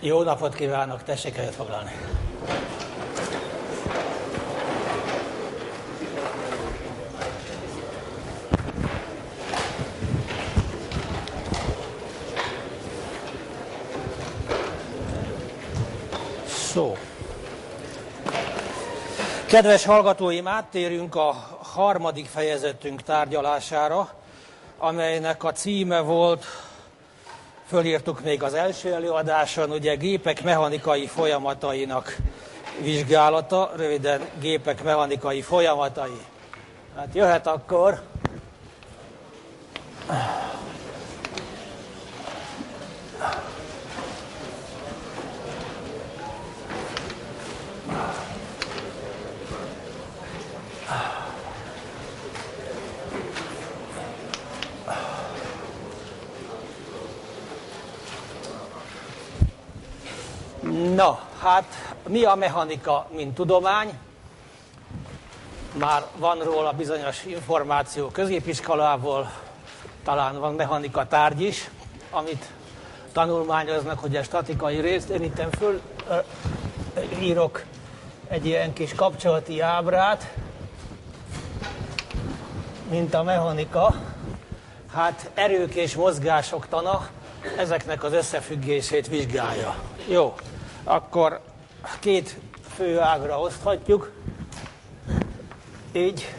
Jó napot kívánok, tessék helyet foglalni. Szó. Kedves hallgatóim, áttérünk a harmadik fejezetünk tárgyalására, amelynek a címe volt, fölírtuk még az első előadáson, ugye gépek mechanikai folyamatainak vizsgálata, röviden gépek mechanikai folyamatai. Hát jöhet akkor. Na, hát mi a mechanika, mint tudomány? Már van róla bizonyos információ középiskolából, talán van mechanika tárgy is, amit tanulmányoznak, hogy a statikai részt. Én itt írok egy ilyen kis kapcsolati ábrát, mint a mechanika. Hát erők és mozgások tana ezeknek az összefüggését vizsgálja. Jó, akkor két fő ágra oszthatjuk. Így.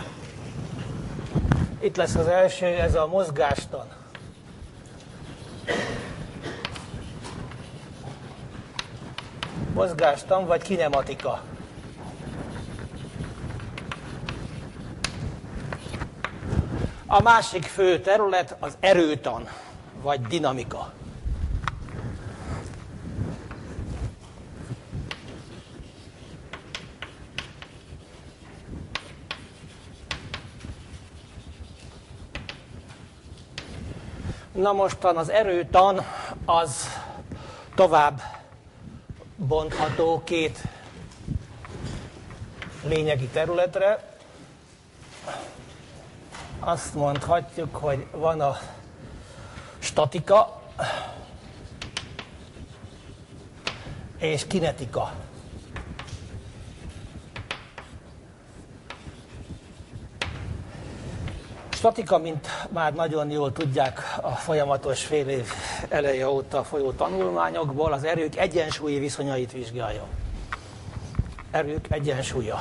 Itt lesz az első, ez a mozgástan. Mozgástan vagy kinematika. A másik fő terület az erőtan, vagy dinamika. Na mostan az erőtan az tovább bontható két lényegi területre. Azt mondhatjuk, hogy van a statika és kinetika. Statika, mint már nagyon jól tudják a folyamatos fél év eleje óta folyó tanulmányokból, az erők egyensúlyi viszonyait vizsgálja. Erők egyensúlya.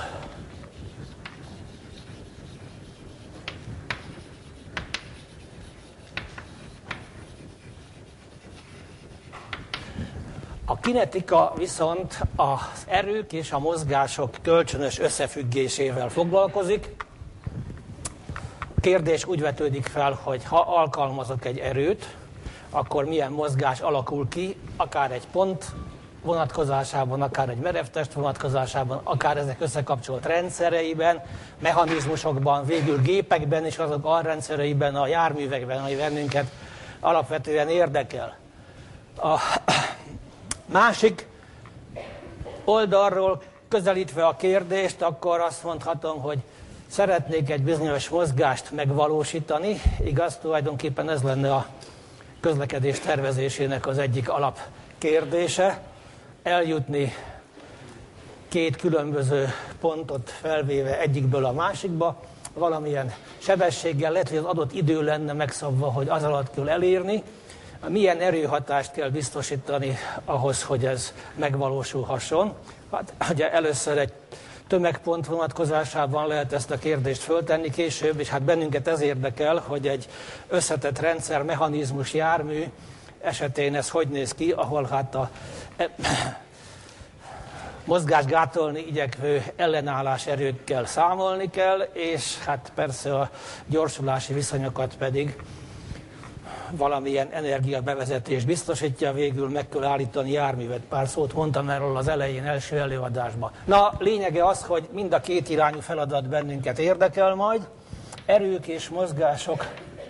A kinetika viszont az erők és a mozgások kölcsönös összefüggésével foglalkozik. Kérdés úgy vetődik fel, hogy ha alkalmazok egy erőt, akkor milyen mozgás alakul ki, akár egy pont vonatkozásában, akár egy merevtest vonatkozásában, akár ezek összekapcsolt rendszereiben, mechanizmusokban, végül gépekben és azok alrendszereiben, a járművekben, ami bennünket alapvetően érdekel. A másik oldalról közelítve a kérdést, akkor azt mondhatom, hogy szeretnék egy bizonyos mozgást megvalósítani, igaz, tulajdonképpen ez lenne a közlekedés tervezésének az egyik alapkérdése, eljutni két különböző pontot felvéve egyikből a másikba, valamilyen sebességgel, lehet, hogy az adott idő lenne megszabva, hogy az alatt kell elérni, milyen erőhatást kell biztosítani ahhoz, hogy ez megvalósulhasson. Hát ugye először egy tömegpont vonatkozásában lehet ezt a kérdést föltenni később, és hát bennünket ez érdekel, hogy egy összetett rendszer, mechanizmus, jármű esetén ez hogy néz ki, ahol hát a mozgásgátolni igyekvő ellenállás erőkkel számolni kell, és hát persze a gyorsulási viszonyokat pedig valamilyen energiabevezetés biztosítja, végül meg kell állítani járművet. Pár szót mondtam erről az elején, első előadásban. Na, lényege az, hogy mind a két irányú feladat bennünket érdekel majd. Erők és mozgások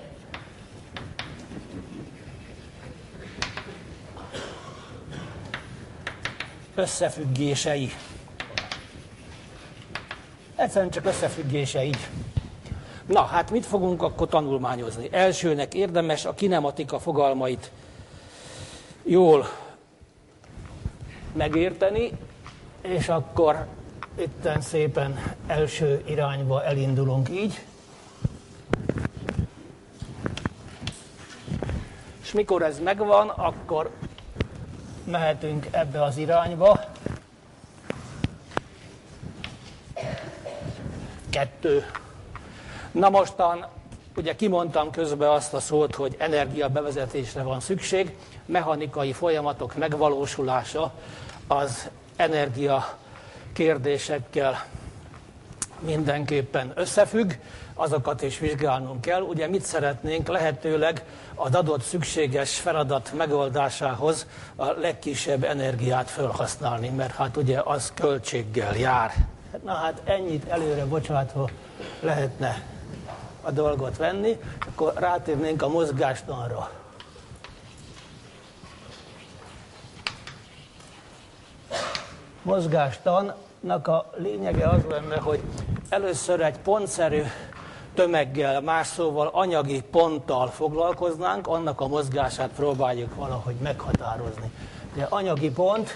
összefüggései. Egyszerűen csak összefüggései. Na, hát mit fogunk akkor tanulmányozni? Elsőnek érdemes a kinematika fogalmait jól megérteni, és akkor itten szépen első irányba elindulunk így. És mikor ez megvan, akkor mehetünk ebbe az irányba. 2. Na mostan, ugye kimondtam közben azt a szót, hogy energiabevezetésre van szükség, mechanikai folyamatok megvalósulása az energia kérdésekkel mindenképpen összefügg, azokat is vizsgálnunk kell. Ugye mit szeretnénk? Lehetőleg az adott szükséges feladat megoldásához a legkisebb energiát felhasználni, mert hát ugye az költséggel jár. Na hát ennyit előre bocsátva lehetne a dolgot venni, akkor rátérnénk a mozgástanra. Mozgástannak a lényege az lenne, hogy először egy pontszerű tömeggel, más szóval anyagi ponttal foglalkoznánk, annak a mozgását próbáljuk valahogy meghatározni. De anyagi pont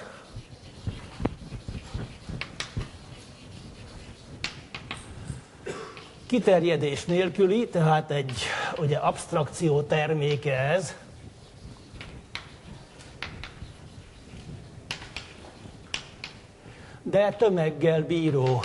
kiterjedés nélküli, tehát egy ugye absztrakció terméke ez, de tömeggel bíró.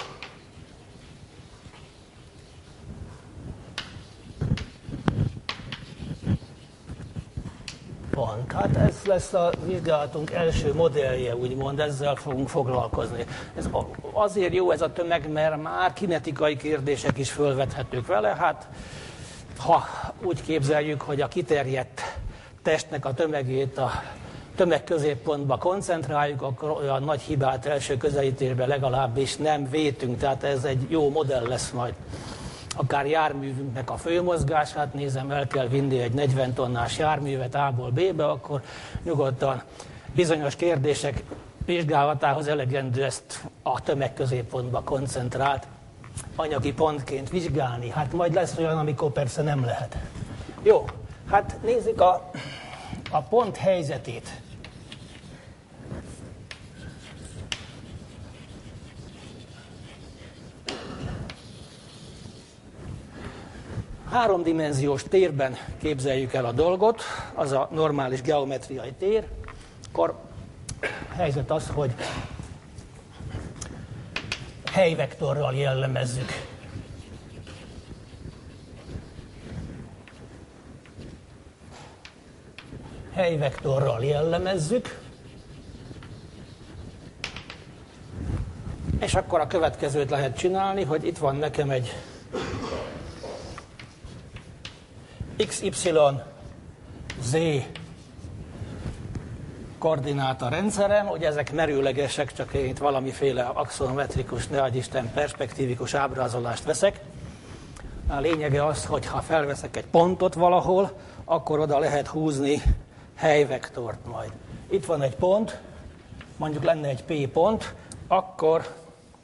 Pont. Hát ez lesz a vizsgálatunk első modellje, úgymond, ezzel fogunk foglalkozni. Ez azért jó ez a tömeg, mert már kinetikai kérdések is fölvethetők vele. Hát, ha úgy képzeljük, hogy a kiterjedt testnek a tömegét a tömegközéppontba koncentráljuk, akkor olyan nagy hibát első közelítésben legalábbis nem vétünk, tehát ez egy jó modell lesz majd. Akár járművünknek a főmozgását nézem, el kell vinni egy 40 tonnás járművet A-ból B-be, akkor nyugodtan bizonyos kérdések vizsgálatához elegendő ezt a tömegközéppontba koncentrált anyagi pontként vizsgálni. Hát majd lesz olyan, amikor persze nem lehet. Jó, hát nézzük a pont helyzetét. Háromdimenziós térben képzeljük el a dolgot, az a normális geometriai tér, akkor a helyzet az, hogy helyvektorral jellemezzük. Helyvektorral jellemezzük, és akkor a következőt lehet csinálni, hogy itt van nekem egy XY, Z koordináta rendszerem, ugye ezek merőlegesek, csak én itt valamiféle axonometrikus, ne adj Isten, perspektívikus ábrázolást veszek. A lényege az, hogy ha felveszek egy pontot valahol, akkor oda lehet húzni helyvektort majd. Itt van egy pont, mondjuk lenne egy P pont, akkor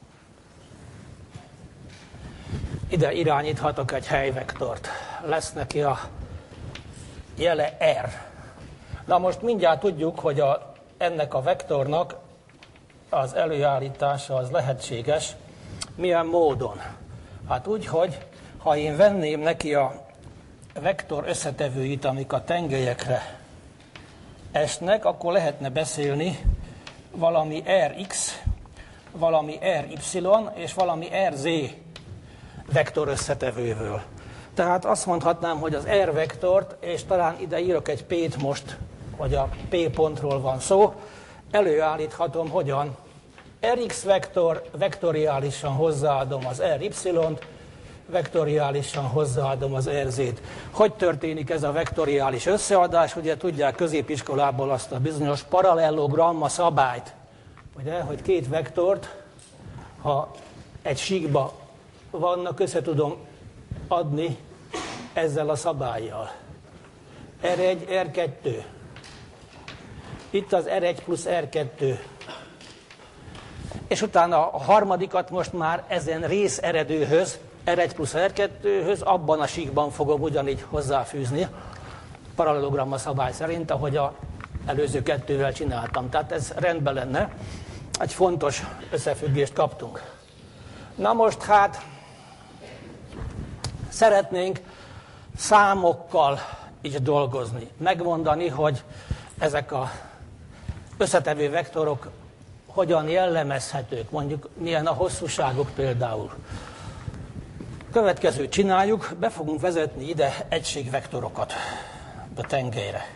ide irányíthatok egy helyvektort. Lesz neki a jele R. Na most mindjárt tudjuk, hogy ennek a vektornak az előállítása az lehetséges. Milyen módon? Hát úgy, hogy ha én venném neki a vektor összetevőit, amik a tengelyekre esnek, akkor lehetne beszélni valami Rx, valami Ry és valami Rz vektor összetevőből. Tehát azt mondhatnám, hogy az R vektort, és talán ide írok egy P-t most, hogy a P pontról van szó, előállíthatom hogyan? Rx vektor, vektoriálisan hozzáadom az Ry-t, vektoriálisan hozzáadom az Rz-t. Hogy történik ez a vektoriális összeadás? Ugye tudják középiskolából azt a bizonyos parallelogramma szabályt, ugye, hogy két vektort, ha egy síkba vannak, össze tudom adni ezzel a szabállyal. R1, R2. Itt az R1 plusz R2. És utána a harmadikat most már ezen rész eredőhöz, R1 plusz R2-höz, abban a síkban fogom ugyanígy hozzáfűzni, parallelogramma szabály szerint, ahogy a előző kettővel csináltam. Tehát ez rendben lenne. Egy fontos összefüggést kaptunk. Na most hát szeretnénk számokkal is dolgozni. Megmondani, hogy ezek az összetevő vektorok hogyan jellemezhetők, mondjuk milyen a hosszúságuk például. Következőt csináljuk, be fogunk vezetni ide egységvektorokat a tengelyre.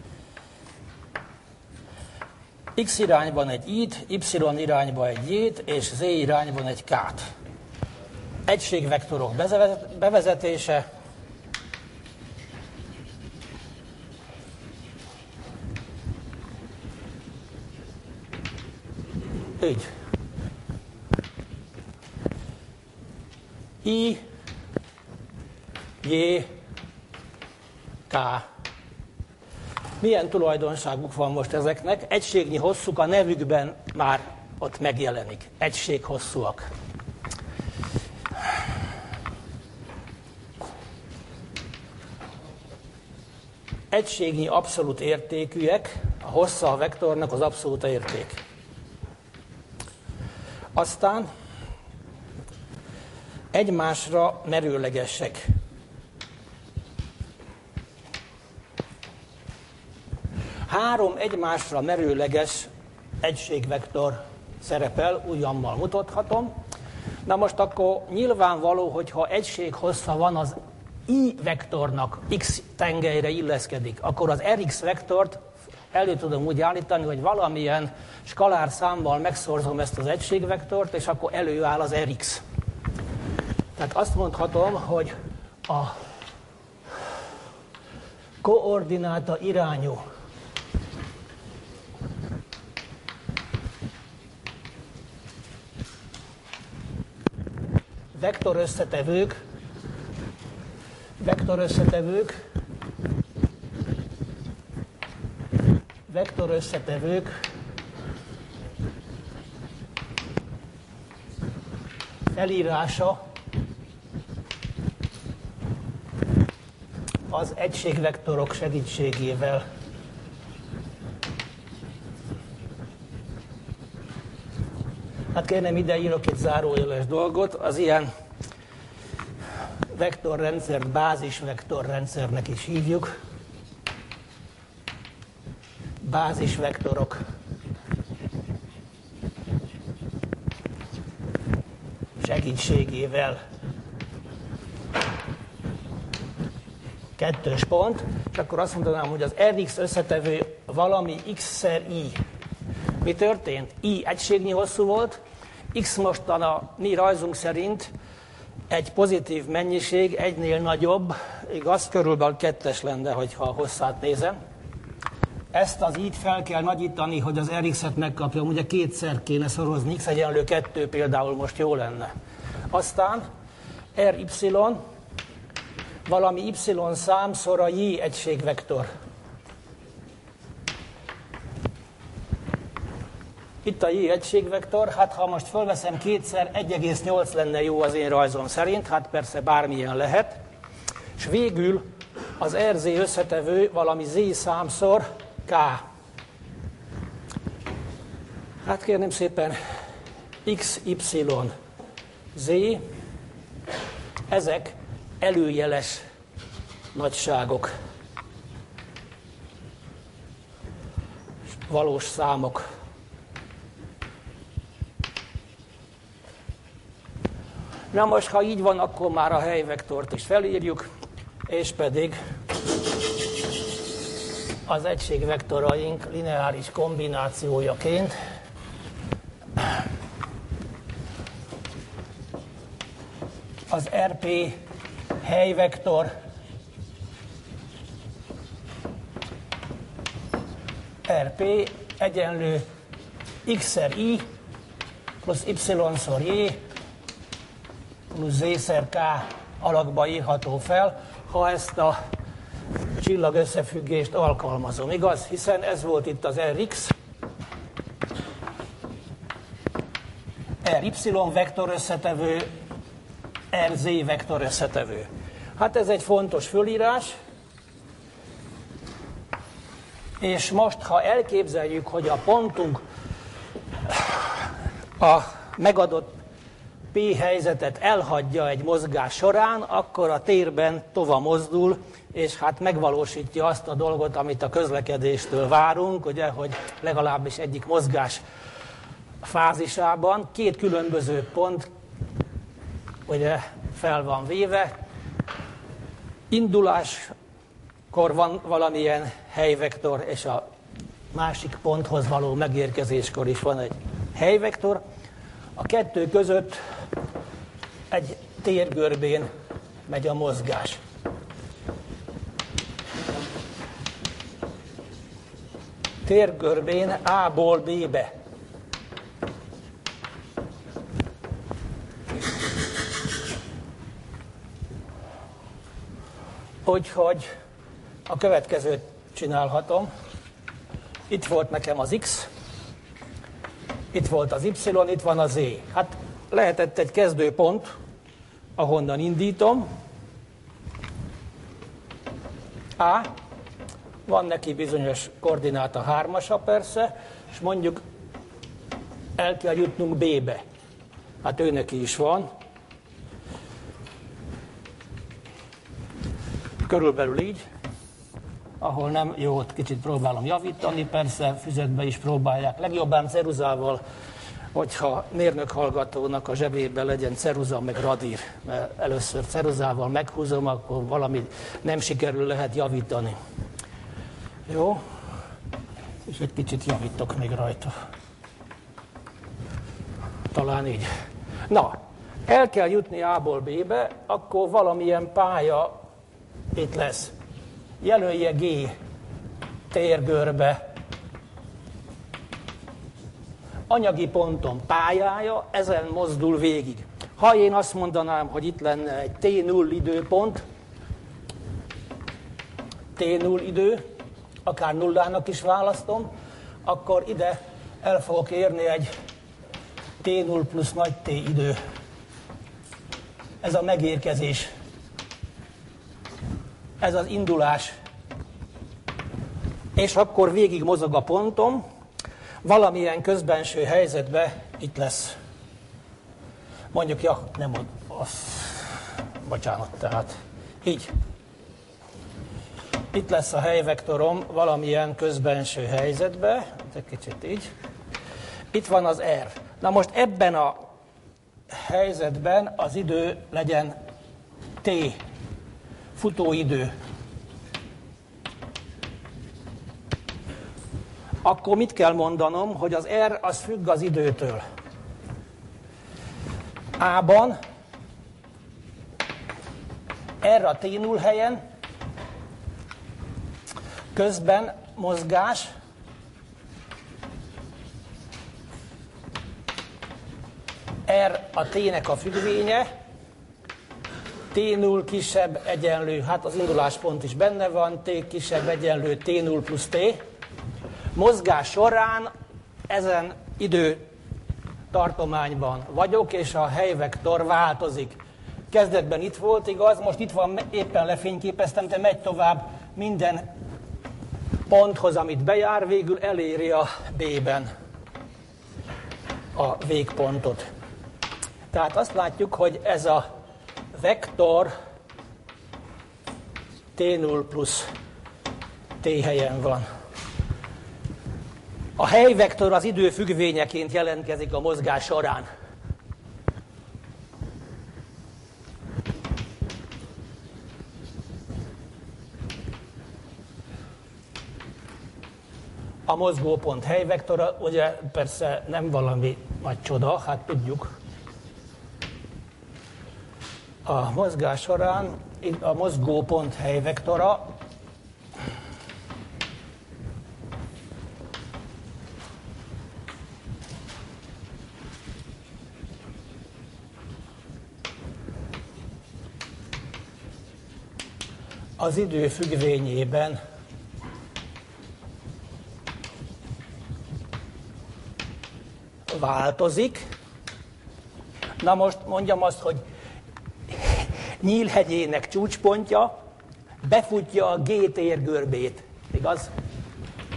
X irányban egy i-t, y irányban egy j-t, és z irányban egy k-t. Egységvektorok bevezetése. Így. I, J, K. Milyen tulajdonságuk van most ezeknek? Egységnyi hosszuk a nevükben már ott megjelenik. Egységhosszúak. Egységnyi abszolút értékűek, a hossza a vektornak az abszolút érték. Aztán egymásra merőlegesek. Három egymásra merőleges egységvektor szerepel, ujjammal mutathatom. Na most akkor nyilvánvaló, hogyha egységhossza van az i vektornak, x tengelyre illeszkedik, akkor az rx vektort elő tudom úgy állítani, hogy valamilyen skalár számmal megszorzom ezt az egységvektort, és akkor előáll az rx. Tehát azt mondhatom, hogy a koordináta irányú vektorösszetevők felírása az egységvektorok segítségével. Hát kérem, ide írok egy zárójeles dolgot, az ilyen vektorrendszert bázisvektorrendszernek is hívjuk. Bázisvektorok. Segítségével. Kettős pont, és akkor azt mondanám, hogy az Rx összetevő valami x-szer i. Mi történt? I egységnyi hosszú volt, x mostan a mi rajzunk szerint egy pozitív mennyiség, egynél nagyobb, igaz, körülbelül kettes lenne, hogyha a hosszát nézem. Ezt az i-t fel kell nagyítani, hogy az Rx-et megkapjam, ugye kétszer kéne szorozni, x egyenlő 2 például most jó lenne. Aztán ry valami y számszor a j egységvektor. Itt a j egységvektor, hát ha most fölveszem kétszer, 1,8 lenne jó az én rajzom szerint, hát persze bármilyen lehet. És végül az rz összetevő valami z számszor k. Hát kérném szépen, x, y, z, ezek előjeles nagyságok, valós számok. Na most, ha így van, akkor már a helyvektort is felírjuk, és pedig az egységvektoraink lineáris kombinációjaként az RP helyvektor RP egyenlő x-szer i plusz y-szor j plusz z-szer k alakba írható fel, ha ezt a csillagösszefüggést alkalmazom, igaz? Hiszen ez volt itt az Rx, Ry vektor összetevő, Rz vektor összetevő. Hát ez egy fontos fölírás. És most, ha elképzeljük, hogy a pontunk a megadott P helyzetet elhagyja egy mozgás során, akkor a térben tova mozdul, és hát megvalósítja azt a dolgot, amit a közlekedéstől várunk, ugye, hogy legalábbis egyik mozgás fázisában két különböző pont ugye, fel van véve. Induláskor van valamilyen helyvektor, és a másik ponthoz való megérkezéskor is van egy helyvektor. A kettő között egy térgörbén megy a mozgás. Térgörbén A-ból B-be. Úgyhogy a következőt csinálhatom. Itt volt nekem az X, itt volt az Y, itt van a Z. Hát lehetett egy kezdőpont, ahonnan indítom. A, van neki bizonyos koordináta 3-asa persze, és mondjuk el kell jutnunk B-be. Hát ő neki is van. Körülbelül így, ahol nem, jó, ott kicsit próbálom javítani, persze füzetbe is próbálják. Legjobbán ceruzával, hogyha mérnök hallgatónak a zsebében legyen ceruza meg radír, mert először ceruzával meghúzom, akkor valami nem sikerül, lehet javítani. Jó? És egy kicsit javítok még rajta. Talán így. Na, el kell jutni A-ból B-be, akkor valamilyen pálya itt lesz. Jelölje G térgörbe. Anyagi pontom pályája, ezen mozdul végig. Ha én azt mondanám, hogy itt lenne egy T0 időpont, T0 idő, akár nullának is választom, akkor ide el fogok érni egy T0 plusz nagy T idő. Ez a megérkezés. Ez az indulás. És akkor végig mozog a pontom, valamilyen közbenső helyzetben itt lesz. Mondjuk, ja, nem bocsánat, tehát így. Itt lesz a helyvektorom valamilyen közbenső helyzetben, egy kicsit így. Itt van az R. Na most ebben a helyzetben az idő legyen T, futóidő. Akkor mit kell mondanom, hogy az R az függ az időtől. A-ban R a T0 helyen, közben mozgás, R a T-nek a függvénye, T0 kisebb egyenlő, hát az induláspont is benne van, T kisebb egyenlő T0 plusz T. Mozgás során ezen időtartományban vagyok, és a helyvektor változik. Kezdetben itt volt, igaz, most itt van, éppen lefényképeztem, de megy tovább minden ponthoz, amit bejár, végül eléri a B-ben a végpontot. Tehát azt látjuk, hogy ez a vektor T0 plusz T helyen van. A helyvektor az idő függvényeként jelentkezik a mozgás során. A mozgópont helyvektora, ugye persze nem valami nagy csoda, hát tudjuk. A mozgás során a mozgópont helyvektora az idő függvényében változik. Na most mondjam azt, hogy Nyílhegyének csúcspontja befutja a G térgörbét, igaz?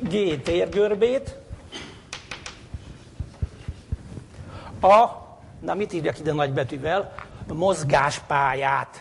G térgörbét, na mit írjak ide nagybetűvel? A mozgáspályát.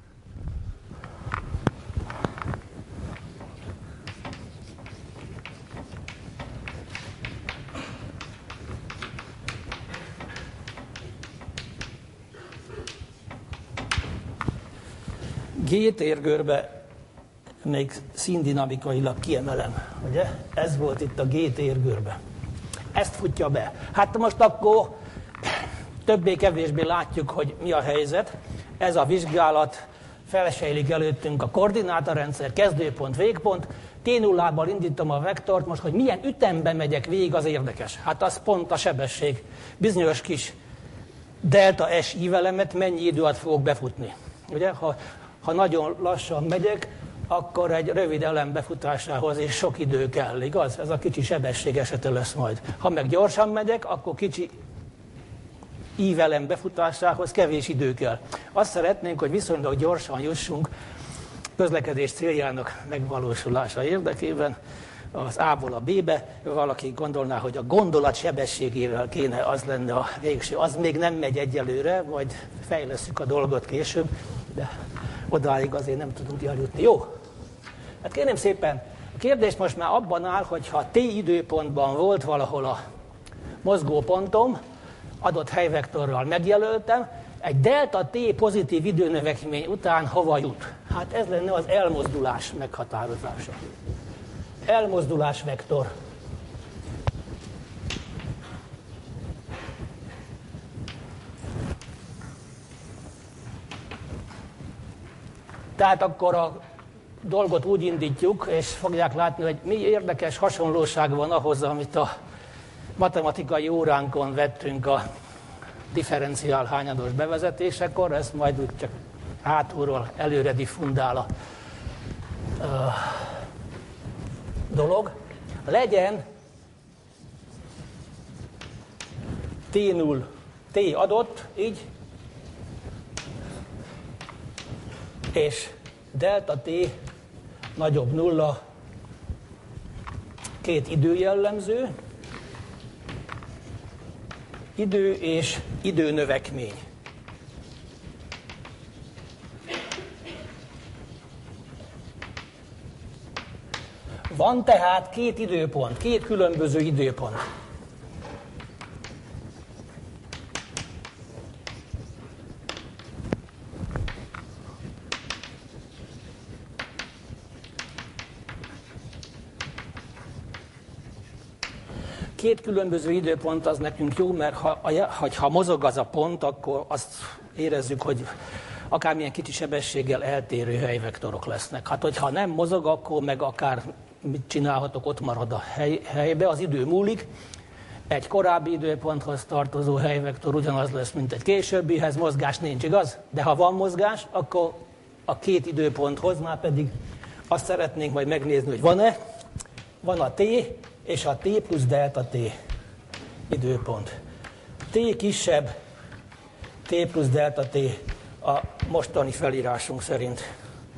G térgörbe még színdinamikailag kiemelem, ugye? Ez volt itt a G térgörbe. Ezt futja be. Hát most akkor többé-kevésbé látjuk, hogy mi a helyzet. Ez a vizsgálat, felsejlik előttünk a koordinátarendszer, kezdőpont, végpont. T0-ból indítom a vektort, most, hogy milyen ütemben megyek végig, az érdekes. Hát az pont a sebesség. Bizonyos kis delta S ívelemet mennyi idő alatt fogok befutni. Ugye? Ha nagyon lassan megyek, akkor egy rövid elem befutásához és sok idő kell, igaz? Ez a kicsi sebesség esete lesz majd. Ha meg gyorsan megyek, akkor kicsi ívelem befutásához kevés idő kell. Azt szeretnénk, hogy viszonylag gyorsan jussunk közlekedés céljának megvalósulása érdekében az A-ból a B-be. Valaki gondolná, hogy a gondolat sebességével kéne az lenne a végső. Az még nem megy egyelőre, majd fejlesszük a dolgot később, de odáig azért nem tudunk eljutni. Jó? Hát kérem szépen, a kérdés most már abban áll, hogy ha t időpontban volt valahol a mozgópontom, adott helyvektorral megjelöltem, egy delta t pozitív időnövekmény után hova jut? Hát ez lenne az elmozdulás meghatározása. Elmozdulás vektor. Tehát akkor a dolgot úgy indítjuk, és fogják látni, hogy mi érdekes hasonlóság van ahhoz, amit a matematikai óránkon vettünk a differenciál hányados bevezetésekor, ezt majd úgy csak hátulról előre diffundál a dolog. Legyen T0, T adott, így, és delta T nagyobb nulla, két időjellemző, idő és időnövekmény. Van tehát két időpont, két különböző időpont. Két különböző időpont az nekünk jó, mert ha mozog az a pont, akkor azt érezzük, hogy akármilyen kicsi sebességgel eltérő helyvektorok lesznek. Hát, hogyha nem mozog, akkor meg akár mit csinálhatok, ott marad a helybe, az idő múlik. Egy korábbi időponthoz tartozó helyvektor ugyanaz lesz, mint egy későbbihez, mozgás nincs, igaz? De ha van mozgás, akkor a két időponthoz már pedig azt szeretnénk majd megnézni, hogy van-e. Van a t, és a t plusz delta t időpont. T kisebb, t plusz delta t a mostani felírásunk szerint.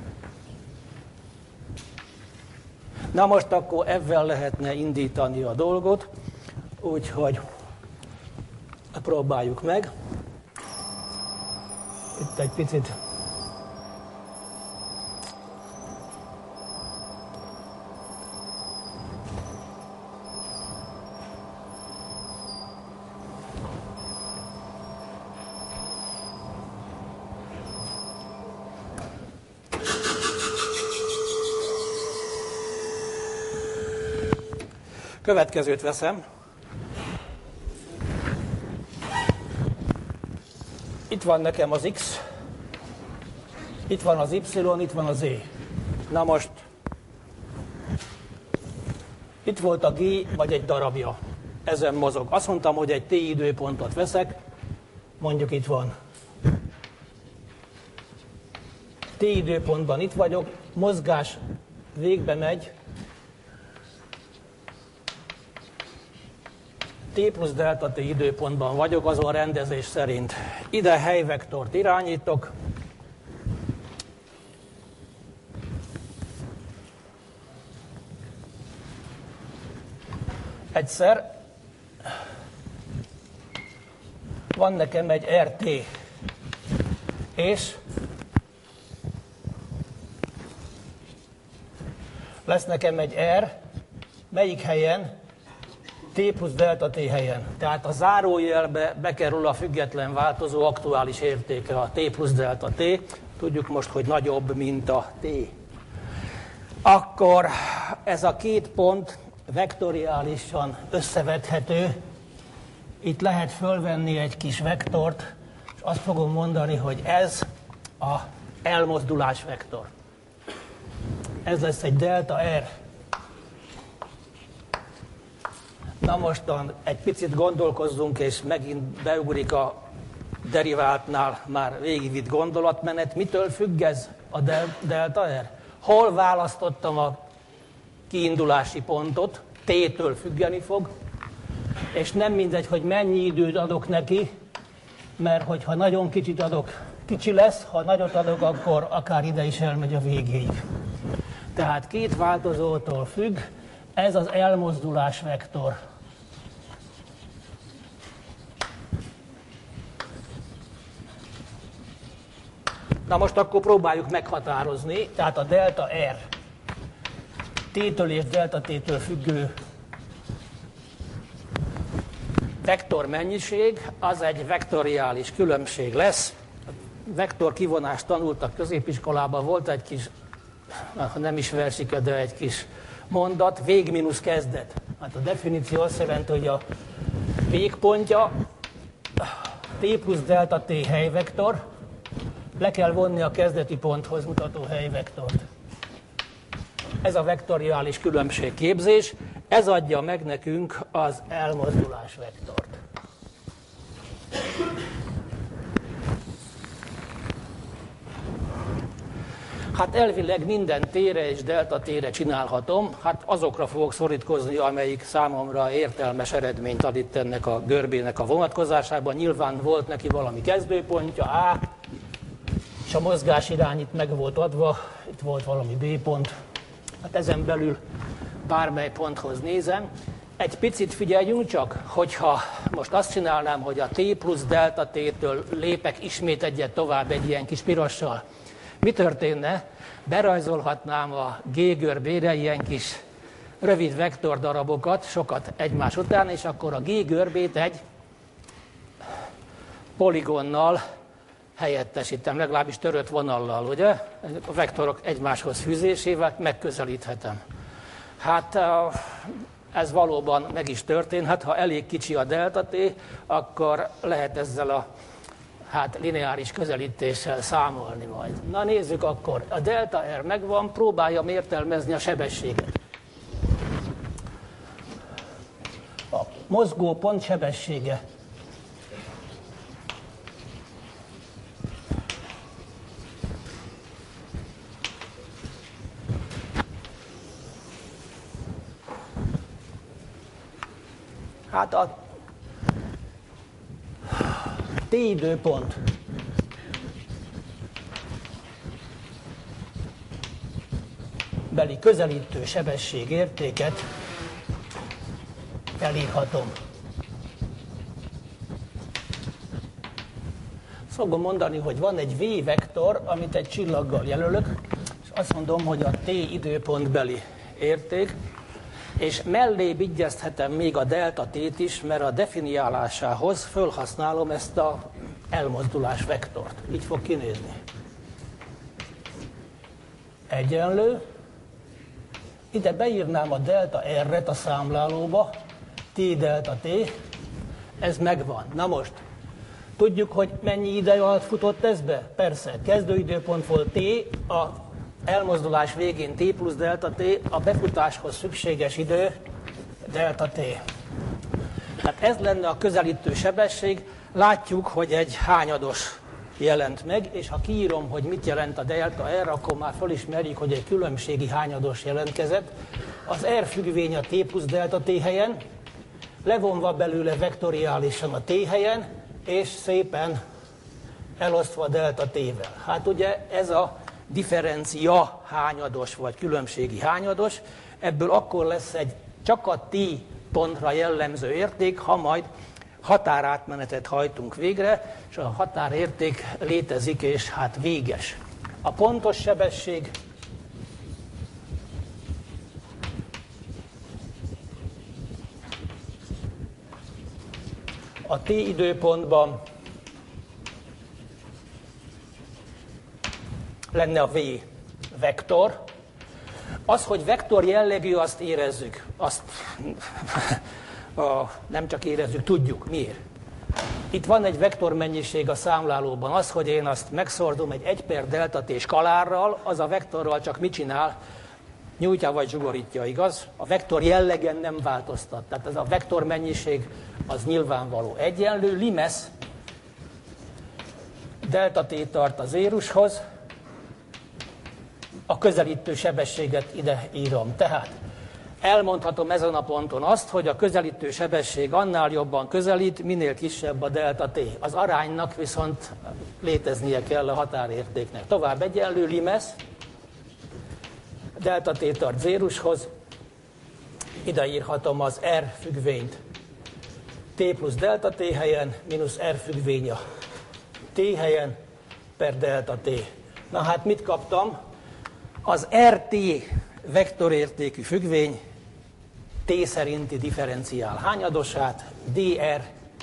Na most akkor ebben lehetne indítani a dolgot, úgyhogy próbáljuk meg. Itt egy picit következőt veszem. Itt van nekem az X, itt van az Y, itt van az Z. Na most, itt volt a G, vagy egy darabja. Ezen mozog. Azt mondtam, hogy egy T időpontot veszek, mondjuk itt van. T időpontban itt vagyok, mozgás végbe megy, T plusz delta T időpontban vagyok, azon rendezés szerint. Ide helyvektort irányítok. egyszer van nekem egy RT, és lesz nekem egy R, melyik helyen? T plusz delta T helyen. Tehát a zárójelbe bekerül a független változó aktuális értéke, a T plusz delta T. Tudjuk most, hogy nagyobb, mint a T. Akkor ez a két pont vektoriálisan összevethető. Itt lehet fölvenni egy kis vektort, és azt fogom mondani, hogy ez a elmozdulás vektor. Ez lesz egy delta R. Na mostan egy picit gondolkozzunk, és megint beugrik a deriváltnál már végigvitt gondolatmenet. Mitől függ ez a delta R? Hol választottam a kiindulási pontot? T-től függeni fog. És nem mindegy, hogy mennyi időt adok neki, mert hogyha nagyon kicsit adok, kicsi lesz, ha nagyot adok, akkor akár ide is elmegy a végéig. Tehát két változótól függ, ez az elmozdulás vektor. Na most akkor próbáljuk meghatározni, tehát a delta R T-től és delta T-től függő vektor mennyiség, az egy vektoriális különbség lesz. A vektor kivonást tanultak középiskolában, volt egy kis, ha nem is versike, de egy kis mondat, vég mínusz kezdet. Hát a definíció azt jelenti, hogy a végpontja T plusz delta T helyvektor, le kell vonni a kezdeti ponthoz mutató helyvektort. Ez a vektoriális különbségképzés, ez adja meg nekünk az elmozdulás vektort. Hát elvileg minden T-re és delta T-re csinálhatom, hát azokra fogok szorítkozni, amelyik számomra értelmes eredményt ad itt ennek a görbének a vonatkozásában. Nyilván volt neki valami kezdőpontja, A, és a mozgás irány itt meg volt adva, itt volt valami B pont. Hát ezen belül bármely ponthoz nézem. Egy picit figyeljünk csak, hogyha most azt csinálnám, hogy a T plusz delta T-től lépek ismét egyet tovább egy ilyen kis pirossal. Mi történne? Berajzolhatnám a G görbére ilyen kis rövid vektordarabokat, sokat egymás után, és akkor a G görbét egy poligonnal helyettesítem, legalábbis törött vonallal, ugye? A vektorok egymáshoz fűzésével megközelíthetem. Hát ez valóban meg is történhet, ha elég kicsi a delta T, akkor lehet ezzel a lineáris közelítéssel számolni majd. Na nézzük akkor, a delta R megvan, próbáljam értelmezni a sebességet. A mozgó pont sebessége. Hát a T időpont beli közelítő sebességértéket elírhatom. Fogom mondani, hogy van egy V vektor, amit egy csillaggal jelölök, és azt mondom, hogy a T időpontbeli érték, és mellé vigyezthetem még a delta T-t is, mert a definiálásához fölhasználom ezt a elmozdulás vektort. Így fog kinézni. Egyenlő. Ide beírnám a delta R-et a számlálóba, T delta T, ez megvan. Na most, tudjuk, hogy mennyi idő alatt futott ez be? Persze, kezdőidőpont volt T, a elmozdulás végén T plusz delta T, a befutáshoz szükséges idő delta T. Tehát ez lenne a közelítő sebesség. Látjuk, hogy egy hányados jelent meg, és ha kiírom, hogy mit jelent a delta R, akkor már felismerjük, hogy egy különbségi hányados jelentkezett. Az R függvény a T plusz delta T helyen, levonva belőle vektoriálisan a T helyen, és szépen elosztva delta T-vel. Hát ugye ez a differencia hányados, vagy különbségi hányados, ebből akkor lesz egy csak a T pontra jellemző érték, ha majd határátmenetet hajtunk végre, és a határérték létezik, és hát véges. A pontos sebesség a t időpontban lenne a v vektor. Az, hogy vektor jellegű, azt érezzük. Azt nem csak érezzük, tudjuk. Miért? Itt van egy vektormennyiség a számlálóban. Az, hogy én azt megszordom egy 1 per delta t skalárral, az a vektorral csak mit csinál? Nyújtja vagy zsugorítja, igaz? A vektor jellegen nem változtat. Tehát ez a vektormennyiség az nyilvánvaló. Egyenlő limes delta t tart a zérushoz, a közelítő sebességet ide írom. Tehát elmondhatom ezen a ponton azt, hogy a közelítő sebesség annál jobban közelít, minél kisebb a delta t. Az aránynak viszont léteznie kell a határértéknek. Tovább egyenlő limes delta t tart zérushoz, ide írhatom az R függvényt t plusz delta t helyen, mínusz R függvény a t helyen per delta t. Na hát mit kaptam? Az RT vektorértékű függvény t szerinti differenciál hányadosát dr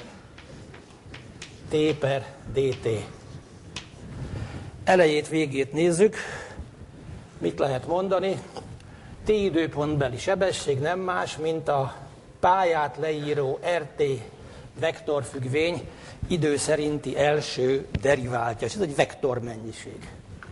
t per dt. Elejét, végét nézzük. Mit lehet mondani? T időpontbeli sebesség nem más, mint a pályát leíró RT vektorfüggvény idő szerinti első deriváltja. És ez egy vektormennyiség.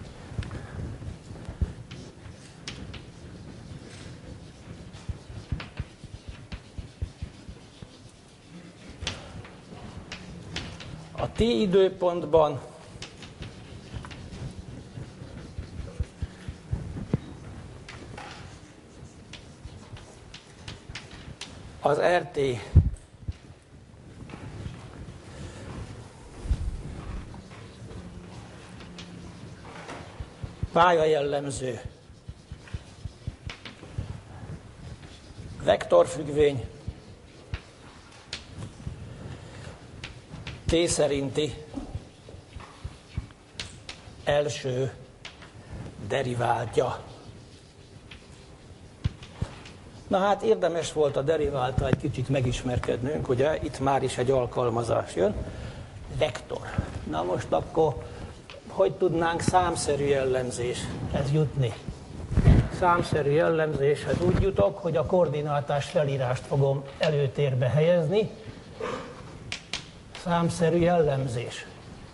A t időpontban az RT pályajellemző vektorfüggvény t szerinti első deriváltja. Na hát érdemes volt a deriváltal egy kicsit megismerkednünk, ugye itt már is egy alkalmazás jön. Vektor. Na most akkor hogy tudnánk számszerű jellemzéshez jutni? Számszerű jellemzéshez úgy jutok, hogy a koordinátás felírást fogom előtérbe helyezni. Számszerű jellemzés.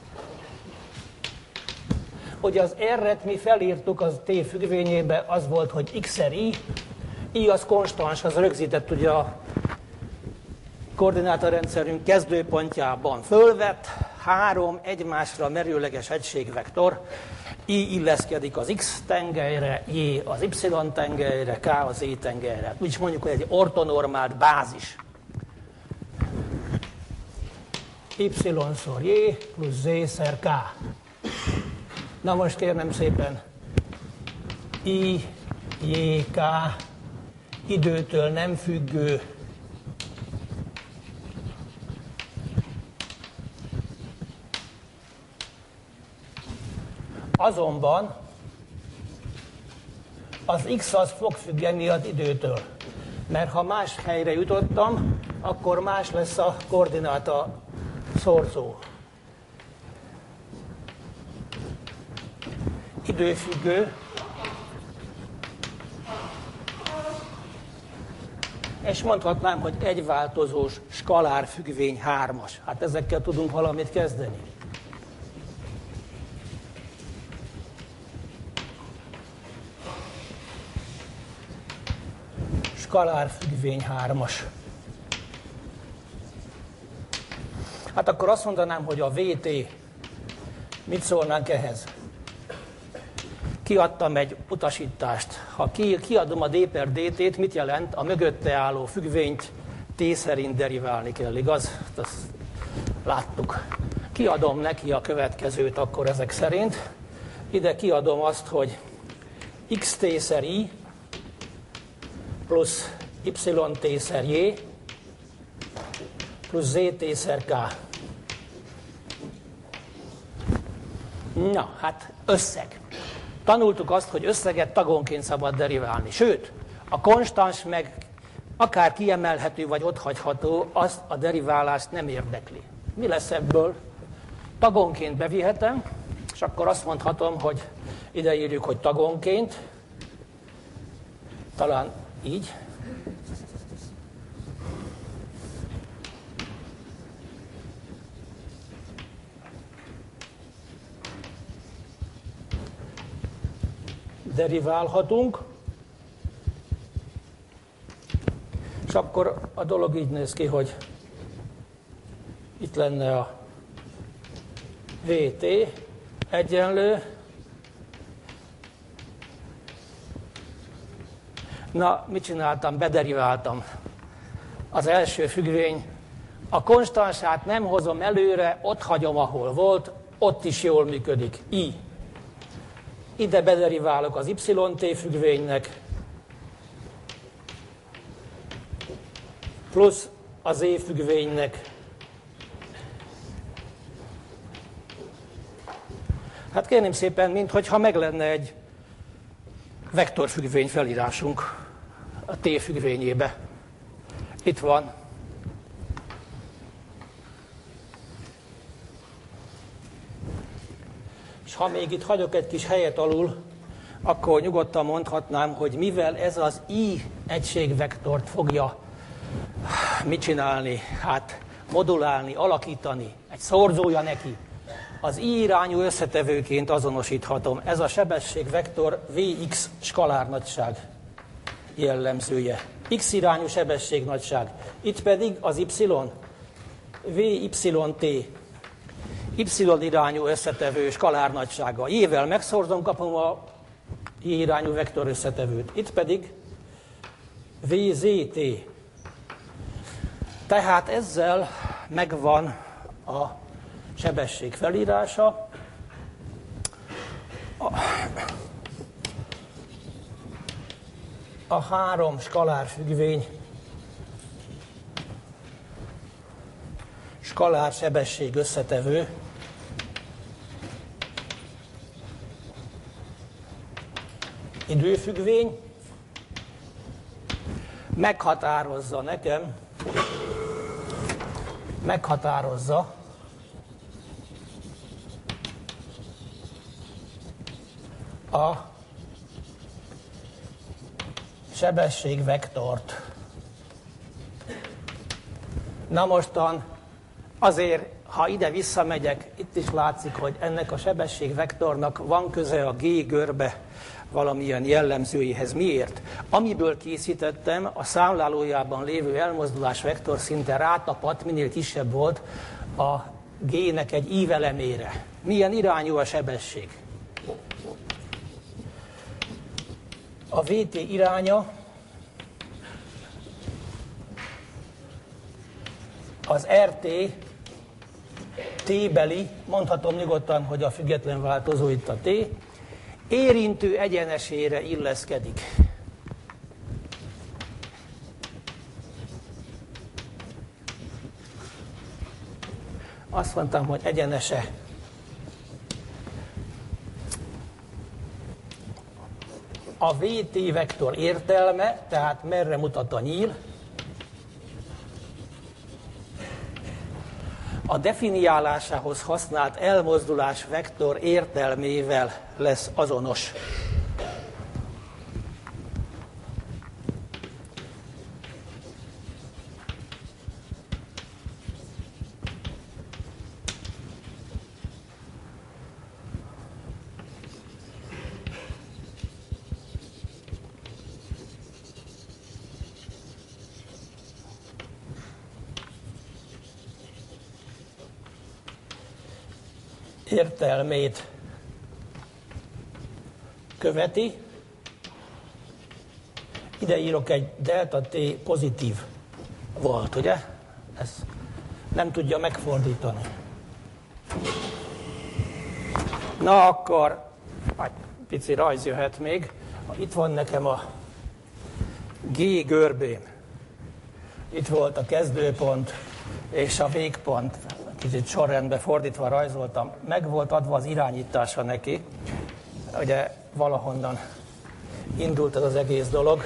Ugye az R-et mi felírtuk az T függvényébe, az volt, hogy x-er I az konstans, az rögzített ugye a koordinátorrendszerünk kezdőpontjában fölvett, 3 egymásra merőleges egységvektor, I illeszkedik az x tengelyre, J az y tengelyre, K az Z tengelyre. Úgyis mondjuk, hogy egy ortonormált bázis. Y-szor J plusz Z-szer K. Na most kérnem szépen, I, J, K időtől nem függő azonban az x az fog függeni az időtől. Mert ha más helyre jutottam, akkor más lesz a koordináta szorzó. Időfüggő. És mondhatnám, hogy egyváltozós skalár függvény 3-as. Hát ezekkel tudunk valamit kezdeni. Skalár függvény 3-as. Hát akkor azt mondanám, hogy a VT, mit szólnánk ehhez? Kiadtam egy utasítást. Ha kiadom a d per dt-t, mit jelent? A mögötte álló függvényt t szerint deriválni kell, igaz? Azt láttuk. Kiadom neki a következőt akkor ezek szerint. Ide kiadom azt, hogy xt szer i plusz yt szer j plusz ZT-szer K. Na, hát összeg. Tanultuk azt, hogy összeget tagonként szabad deriválni. Sőt, a konstans meg akár kiemelhető vagy otthagyható, azt a deriválást nem érdekli. Mi lesz ebből? Tagonként bevihetem, és akkor azt mondhatom, hogy ide írjuk, hogy tagonként, talán így. Deriválhatunk, és akkor a dolog így néz ki, hogy itt lenne a VT egyenlő. Na, mit csináltam? Bederiváltam. Az első függvény. A konstansát nem hozom előre, ott hagyom, ahol volt, ott is jól működik. I. Ide bederiválok az YT függvénynek, plusz az Z függvénynek. Hát kérném szépen, minthogyha meg lenne egy vektorfüggvény felírásunk a T függvényébe. Itt van. És ha még itt hagyok egy kis helyet alul, akkor nyugodtan mondhatnám, hogy mivel ez az I egységvektort fogja mit csinálni? Hát modulálni, alakítani, egy szorzója neki. Az I irányú összetevőként azonosíthatom. Ez a sebességvektor Vx skalárnagyság jellemzője. X irányú sebességnagyság. Itt pedig az Y, Vyt. Y irányú összetevő skalárnagysága. J-vel megszorzom, kapom a J irányú vektor összetevőt. Itt pedig Vzt. Tehát ezzel megvan a sebesség felírása. A három skalár függvény skalár sebesség összetevő időfüggvény meghatározza nekem, a sebességvektort. Na mostan azért, ha ide visszamegyek, itt is látszik, hogy ennek a sebességvektornak van köze a G görbe valamilyen jellemzőjéhez. Miért? Amiből készítettem, a számlálójában lévő elmozdulás vektor szinte rátapadt, minél kisebb volt a G-nek egy ívelemére. Milyen irányú a sebesség? A Vt iránya az RT T-beli, mondhatom nyugodtan, hogy a független változó itt a T, érintő egyenesére illeszkedik. Azt mondtam, hogy egyenese. A Vt vektor értelme, tehát merre mutat a nyíl, a definiálásához használt elmozdulás vektor értelmével lesz azonos. Értelmét követi. Ide írok egy delta T pozitív volt, ugye? Ezt nem tudja megfordítani. Na akkor, egy pici rajz jöhet még. Itt van nekem a G görbém. Itt volt a kezdőpont, és a végpont, kicsit sorrendbe fordítva rajzoltam, meg volt adva az irányítása neki. Ugye valahonnan indult ez az egész dolog,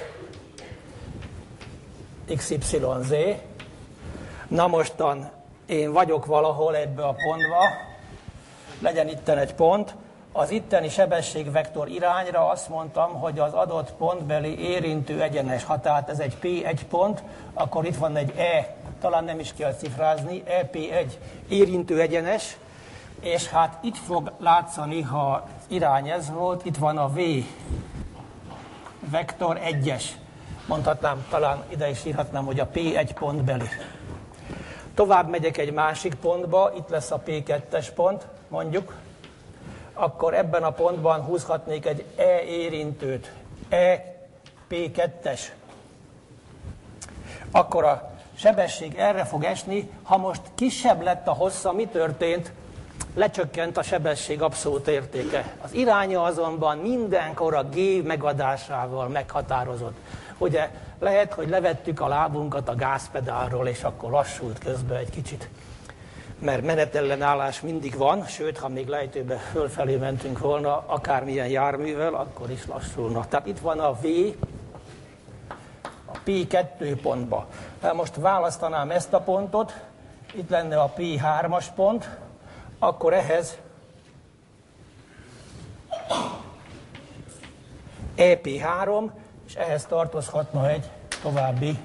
XYZ. Na mostan én vagyok valahol ebbe a pontba, legyen itten egy pont, az itteni sebességvektor irányra azt mondtam, hogy az adott pontbeli érintő egyenes, ha tehát ez egy P1 pont, akkor itt van egy E, talán nem is kell cifrázni, EP1 érintő egyenes, és hát itt fog látszani, ha irány ez volt, itt van a V vektor 1-es. Mondhatnám, talán ide is írhatnám, hogy a P1 pontbeli. Tovább megyek egy másik pontba, itt lesz a P2-es pont, mondjuk. Akkor ebben a pontban húzhatnék egy E érintőt, EP2-es. Akkor a sebesség erre fog esni, ha most kisebb lett a hossza, mi történt? Lecsökkent a sebesség abszolút értéke. Az iránya azonban mindenkor a G megadásával meghatározott. Ugye lehet, hogy levettük a lábunkat a gázpedálról, és akkor lassult közben egy kicsit. Mert menetellenállás mindig van, sőt, ha még lejtőbe fölfelé mentünk volna, akármilyen járművel, akkor is lassulna. Tehát itt van a V, a P2 pontba. Most választanám ezt a pontot, itt lenne a P3-as pont, akkor ehhez EP3, és ehhez tartozhatna egy további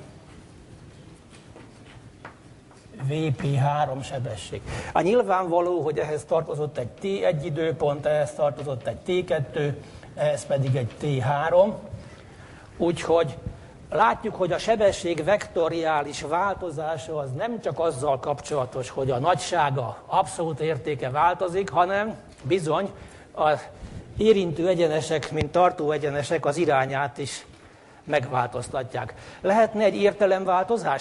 VP3 sebesség. A nyilvánvaló, hogy ehhez tartozott egy T1 időpont, ehhez tartozott egy T2, ehhez pedig egy T3. Úgyhogy látjuk, hogy a sebesség vektoriális változása az nem csak azzal kapcsolatos, hogy a nagysága, abszolút értéke változik, hanem bizony az érintő egyenesek, mint tartó egyenesek az irányát is megváltoztatják. Lehetne egy értelemváltozás?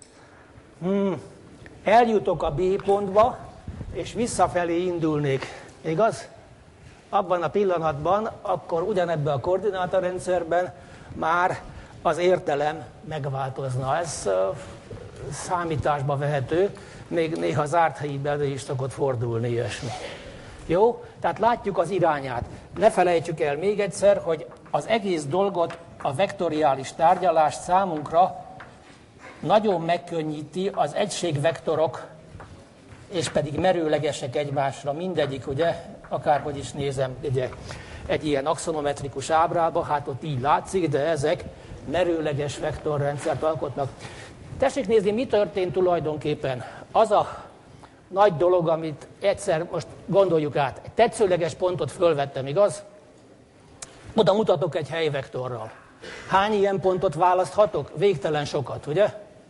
Eljutok a B pontba, és visszafelé indulnék, igaz? Abban a pillanatban, akkor ugyanebben a koordinátorrendszerben már az értelem megváltozna. Ez számításba vehető, még néha zárt helyben elő is szokott fordulni ilyesmi. Jó? Tehát látjuk az irányát. Ne felejtsük el még egyszer, hogy az egész dolgot, a vektoriális tárgyalást számunkra nagyon megkönnyíti az egységvektorok, és pedig merőlegesek egymásra, mindegyik, ugye, akárhogy is nézem, ugye, egy ilyen axonometrikus ábrába, hát ott így látszik, de ezek merőleges vektorrendszert alkotnak. Tessék nézni, mi történt tulajdonképpen. Az a nagy dolog, amit egyszer most gondoljuk át. Egy tetszőleges pontot fölvettem, igaz? Oda mutatok egy helyvektorral. Hány ilyen pontot választhatok? Végtelen sokat, ugye?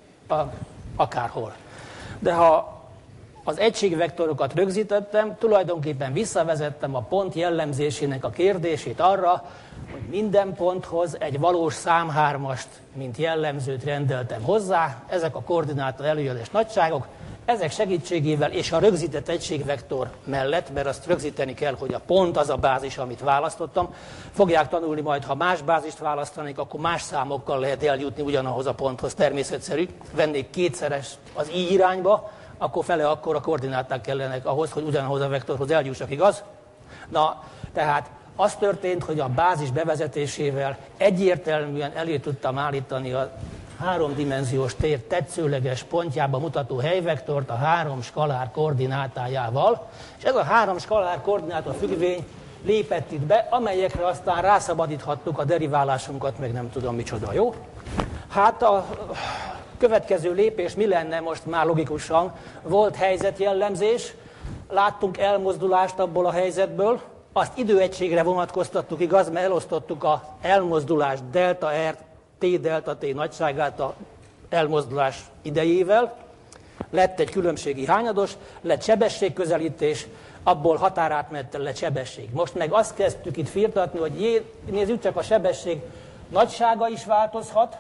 Akárhol. De ha az egységvektorokat rögzítettem, tulajdonképpen visszavezettem a pont jellemzésének a kérdését arra, hogy minden ponthoz egy valós számhármast, mint jellemzőt rendeltem hozzá, ezek a koordináta előjelös nagyságok, ezek segítségével és a rögzített egységvektor mellett, mert azt rögzíteni kell, hogy a pont az a bázis, amit választottam, fogják tanulni majd, ha más bázist választanék, akkor más számokkal lehet eljutni ugyanahoz a ponthoz, természetszerű. Vennék kétszeres az I irányba, akkor fele akkor a koordináták kellenek ahhoz, hogy ugyanahoz a vektorhoz eljussak, igaz? Na, tehát az történt, hogy a bázis bevezetésével egyértelműen elő tudtam állítani a háromdimenziós tér tetszőleges pontjába mutató helyvektort a három skalár koordinátájával, és ez a három skalár koordináta függvény lépett itt be, amelyekre aztán rászabadíthattuk a deriválásunkat, meg nem tudom micsoda, jó? Hát a következő lépés mi lenne most már logikusan? Volt helyzetjellemzés, láttunk elmozdulást abból a helyzetből, azt időegységre vonatkoztattuk, igaz, mert elosztottuk a elmozdulást delta R, T delta T nagyságát a elmozdulás idejével, lett egy különbségi hányados, lett sebességközelítés, abból határátmenettel lett sebesség. Most meg azt kezdtük itt firtatni, hogy nézzük csak, a sebesség nagysága is változhat,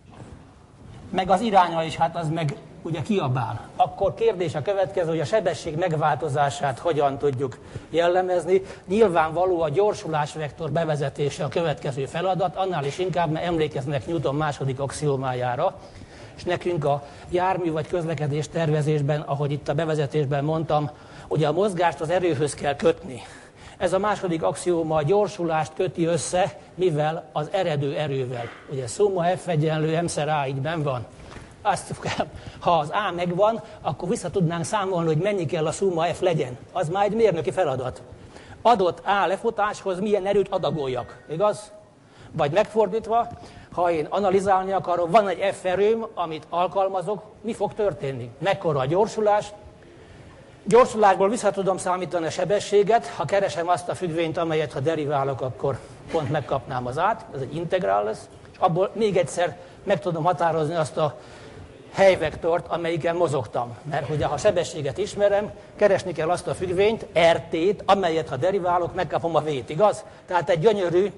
meg az iránya is, hát az meg ugye kiabál. Akkor kérdés a következő, hogy a sebesség megváltozását hogyan tudjuk jellemezni. Nyilvánvaló a gyorsulásvektor bevezetése a következő feladat, annál is inkább, mert emlékeznek Newton második axiomájára. és nekünk a jármű vagy közlekedés tervezésben, ahogy itt a bevezetésben mondtam, ugye a mozgást az erőhöz kell kötni. Ez a második axióma a gyorsulást köti össze, mivel az eredő erővel. Ugye szumma F egyenlő M-szer A így benn van. Ha az A megvan, akkor vissza tudnánk számolni, hogy mennyi kell a szumma F legyen. Az már egy mérnöki feladat. Adott A lefutáshoz milyen erőt adagoljak, igaz? Vagy megfordítva, ha én analizálni akarom, van egy F erőm, amit alkalmazok, mi fog történni? Mekkora a gyorsulás? Gyorsulásból vissza tudom számítani a sebességet, ha keresem azt a függvényt, amelyet ha deriválok, akkor pont megkapnám az át, ez egy integrál lesz, és abból még egyszer meg tudom határozni azt a helyvektort, amelyiken mozogtam. Mert hogyha ha sebességet ismerem, keresni kell azt a függvényt, RT-t, amelyet ha deriválok, megkapom a V-t, igaz? Tehát egy gyönyörű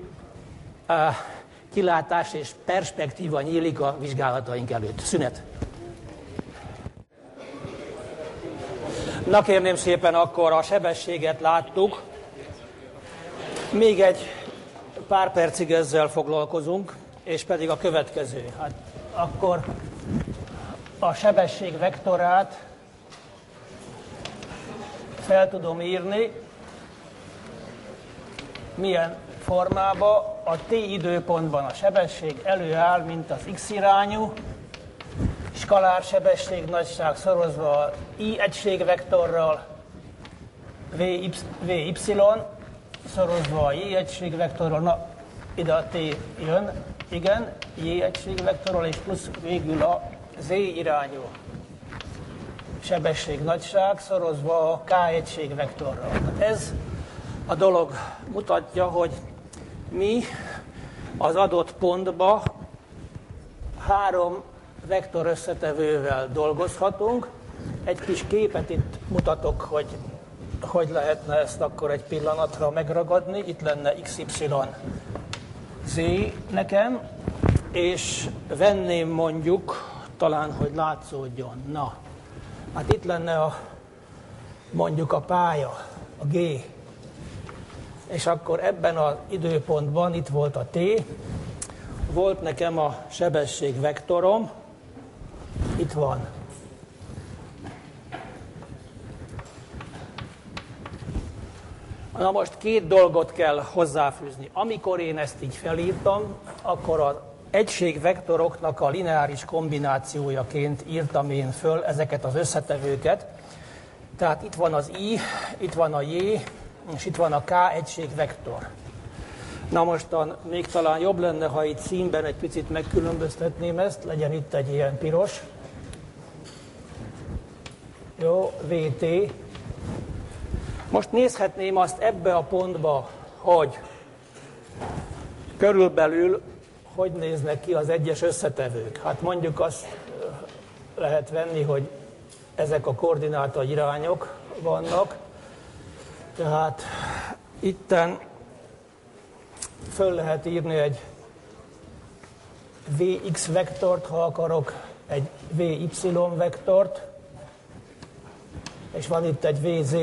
kilátás és perspektíva nyílik a vizsgálataink előtt. Szünet. Na kérném szépen, akkor a sebességet láttuk. Még egy pár percig ezzel foglalkozunk, és pedig a következő. Hát akkor a sebesség vektorát fel tudom írni, milyen formában a t időpontban a sebesség előáll, mint az x irányú, skalár sebesség nagyság szorozva a i egységvektorral, vy szorozva a j egységvektorral, na ide a t jön, igen, j egységvektorral, és plusz végül a z irányú sebesség nagyság szorozva a k egységvektorral. Ez a dolog mutatja, hogy mi az adott pontba három vektor összetevővel dolgozhatunk. Egy kis képet itt mutatok, hogy lehetne ezt akkor egy pillanatra megragadni. Itt lenne xy z nekem, és venném mondjuk, talán, hogy látszódjon. Na, hát itt lenne mondjuk a pálya, a G, és akkor ebben az időpontban itt volt a T, volt nekem a sebességvektorom, itt van. Na most két dolgot kell hozzáfűzni. Amikor én ezt így felírtam, akkor az egységvektoroknak a lineáris kombinációjaként írtam én föl ezeket az összetevőket. Tehát itt van az I, itt van a J, és itt van a K egységvektor. Na mostan még talán jobb lenne, ha itt színben egy picit megkülönböztetném ezt, legyen itt egy ilyen piros. Jó, VT. Most nézhetném azt ebbe a pontba, hogy körülbelül hogy néznek ki az egyes összetevők. Hát mondjuk azt lehet venni, hogy ezek a koordináta irányok vannak. Tehát itten föl lehet írni egy Vx vektort, ha akarok, egy Vy vektort, és van itt egy Vz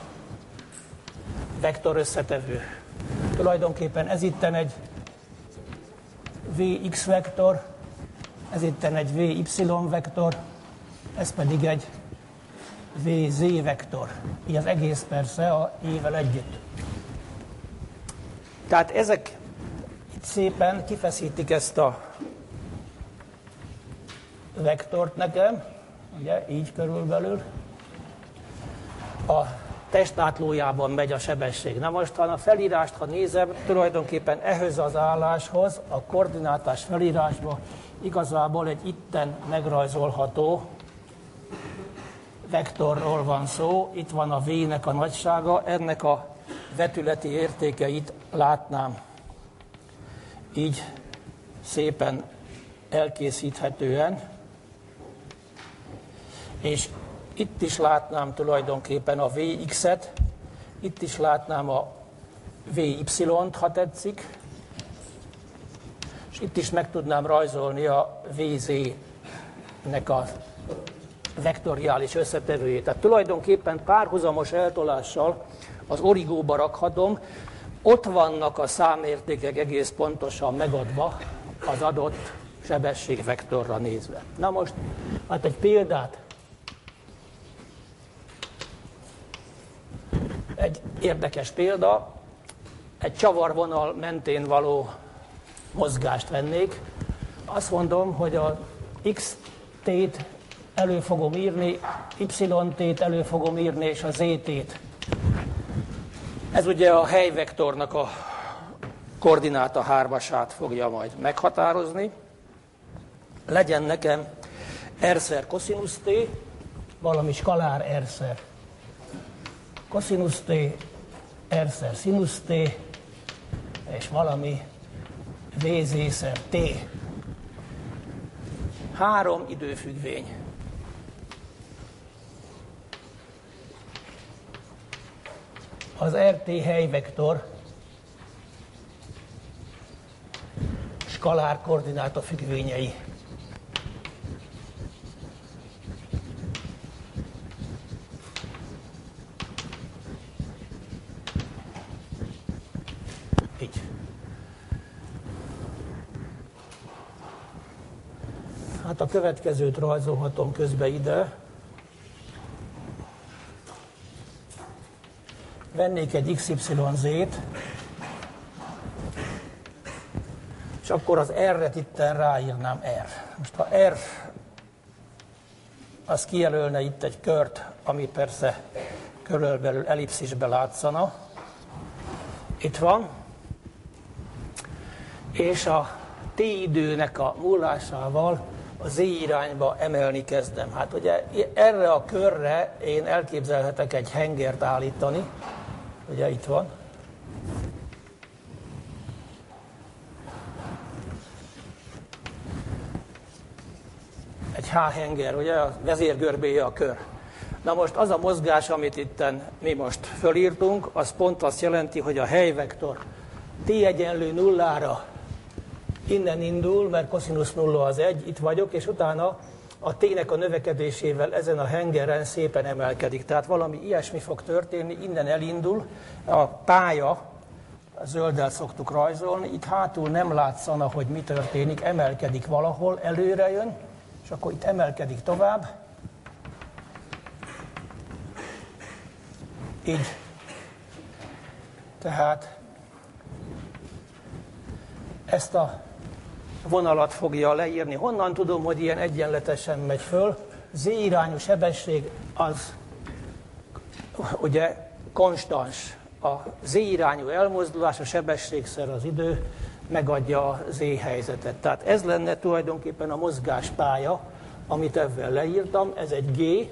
vektor összetevő. Tulajdonképpen ez itten egy Vx vektor, ez itten egy Vy vektor, ez pedig egy Vz vektor. Így az egész persze a j-vel együtt. Tehát ezek itt szépen kifeszítik ezt a vektort nekem, ugye, így körülbelül. A testátlójában megy a sebesség. Na most, ha a felírást, ha nézem, tulajdonképpen ehhez az álláshoz, a koordinátás felírásban igazából egy itten megrajzolható vektorról van szó. Itt van a V-nek a nagysága, ennek a vetületi értékeit látnám így szépen elkészíthetően, és itt is látnám tulajdonképpen a Vx-et, itt is látnám a Vy-t, ha tetszik, és itt is meg tudnám rajzolni a Vz-nek a vektoriális összetevőjét. Tehát tulajdonképpen párhuzamos eltolással az origóba rakhatom, ott vannak a számértékek egész pontosan megadva az adott sebességvektorra nézve. Na most, hát egy példát, egy érdekes példa, egy csavarvonal mentén való mozgást vennék. Azt mondom, hogy a xt-t elő fogom írni, y-t elő fogom írni, és a z-t. Ez ugye a helyvektornak a koordináta hármasát fogja majd meghatározni. Legyen nekem r-szer cosinus t, valami skalár r-szer cosinus t, r-szer sinus t, és valami vz-szer t. 3 időfüggvény. Az RT helyvektor skalár koordináta függvényei. Így. Hát a következőt rajzolhatom közbe ide. Vennék egy XYZ-t, és akkor az R-et itten ráírnám R. Most ha R, az kijelölne itt egy kört, ami persze körülbelül ellipszisbe látszana. Itt van. És a t időnek a múlásával a z irányba emelni kezdem. Hát ugye erre a körre én elképzelhetek egy hengert állítani. Ugye itt van. Egy H-henger, ugye a vezérgörbéje a kör. Na most az a mozgás, amit itten mi most fölírtunk, az pont azt jelenti, hogy a helyvektor t egyenlő nullára innen indul, mert cosinus nulla az 1, itt vagyok, és utána a t-nek a növekedésével ezen a hengeren szépen emelkedik. Tehát valami ilyesmi fog történni, innen elindul, a pálya, a zölddel szoktuk rajzolni, itt hátul nem látszana, hogy mi történik, emelkedik valahol, előre jön, és akkor itt emelkedik tovább. Így. Tehát ezt a vonalat fogja leírni. Honnan tudom, hogy ilyen egyenletesen megy föl? Z irányú sebesség az ugye konstans. A z irányú elmozdulás, a sebességszer az idő megadja a z helyzetet. Tehát ez lenne tulajdonképpen a mozgáspálya, amit ebben leírtam. Ez egy G,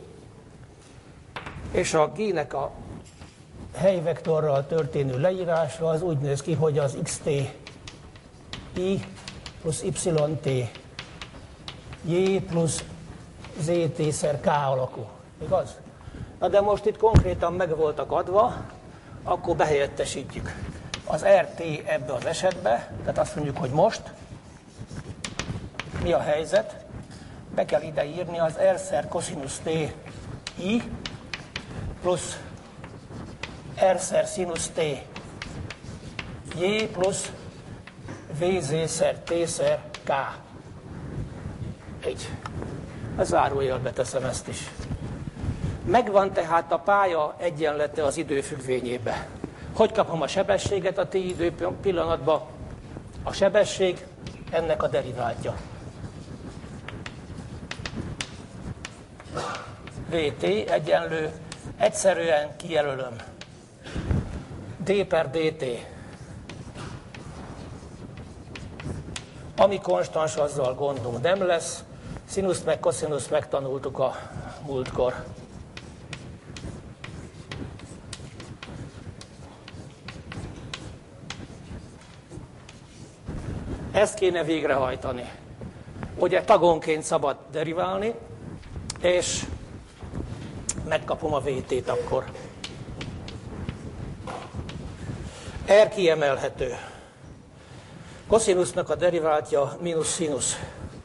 és a G-nek a helyvektorral történő leírása az úgy néz ki, hogy az xt i plusz yt j plusz zt szer k alakú. Igaz? Na de most itt konkrétan meg voltak adva, akkor behelyettesítjük. Az RT ebbe az esetbe, tehát azt mondjuk, hogy most mi a helyzet? Be kell ide írni az r-szer cosinus t i plusz r-szer sinus t j plusz vz-szer t-szer k. Így. A zárójelbe teszem ezt is. Megvan tehát a pálya egyenlete az időfüggvényébe. Hogy kapom a sebességet a t idő pillanatban? A sebesség ennek a deriváltja. Vt egyenlő, egyszerűen kijelölöm. d per dt. Ami konstans, azzal gondunk nem lesz. Sinuszt meg kosinuszt megtanultuk a múltkor. Ezt kéne végrehajtani. Ugye tagonként szabad deriválni, és megkapom a VT-t akkor. R kiemelhető. Koszinusznak a deriváltja mínusz színusz.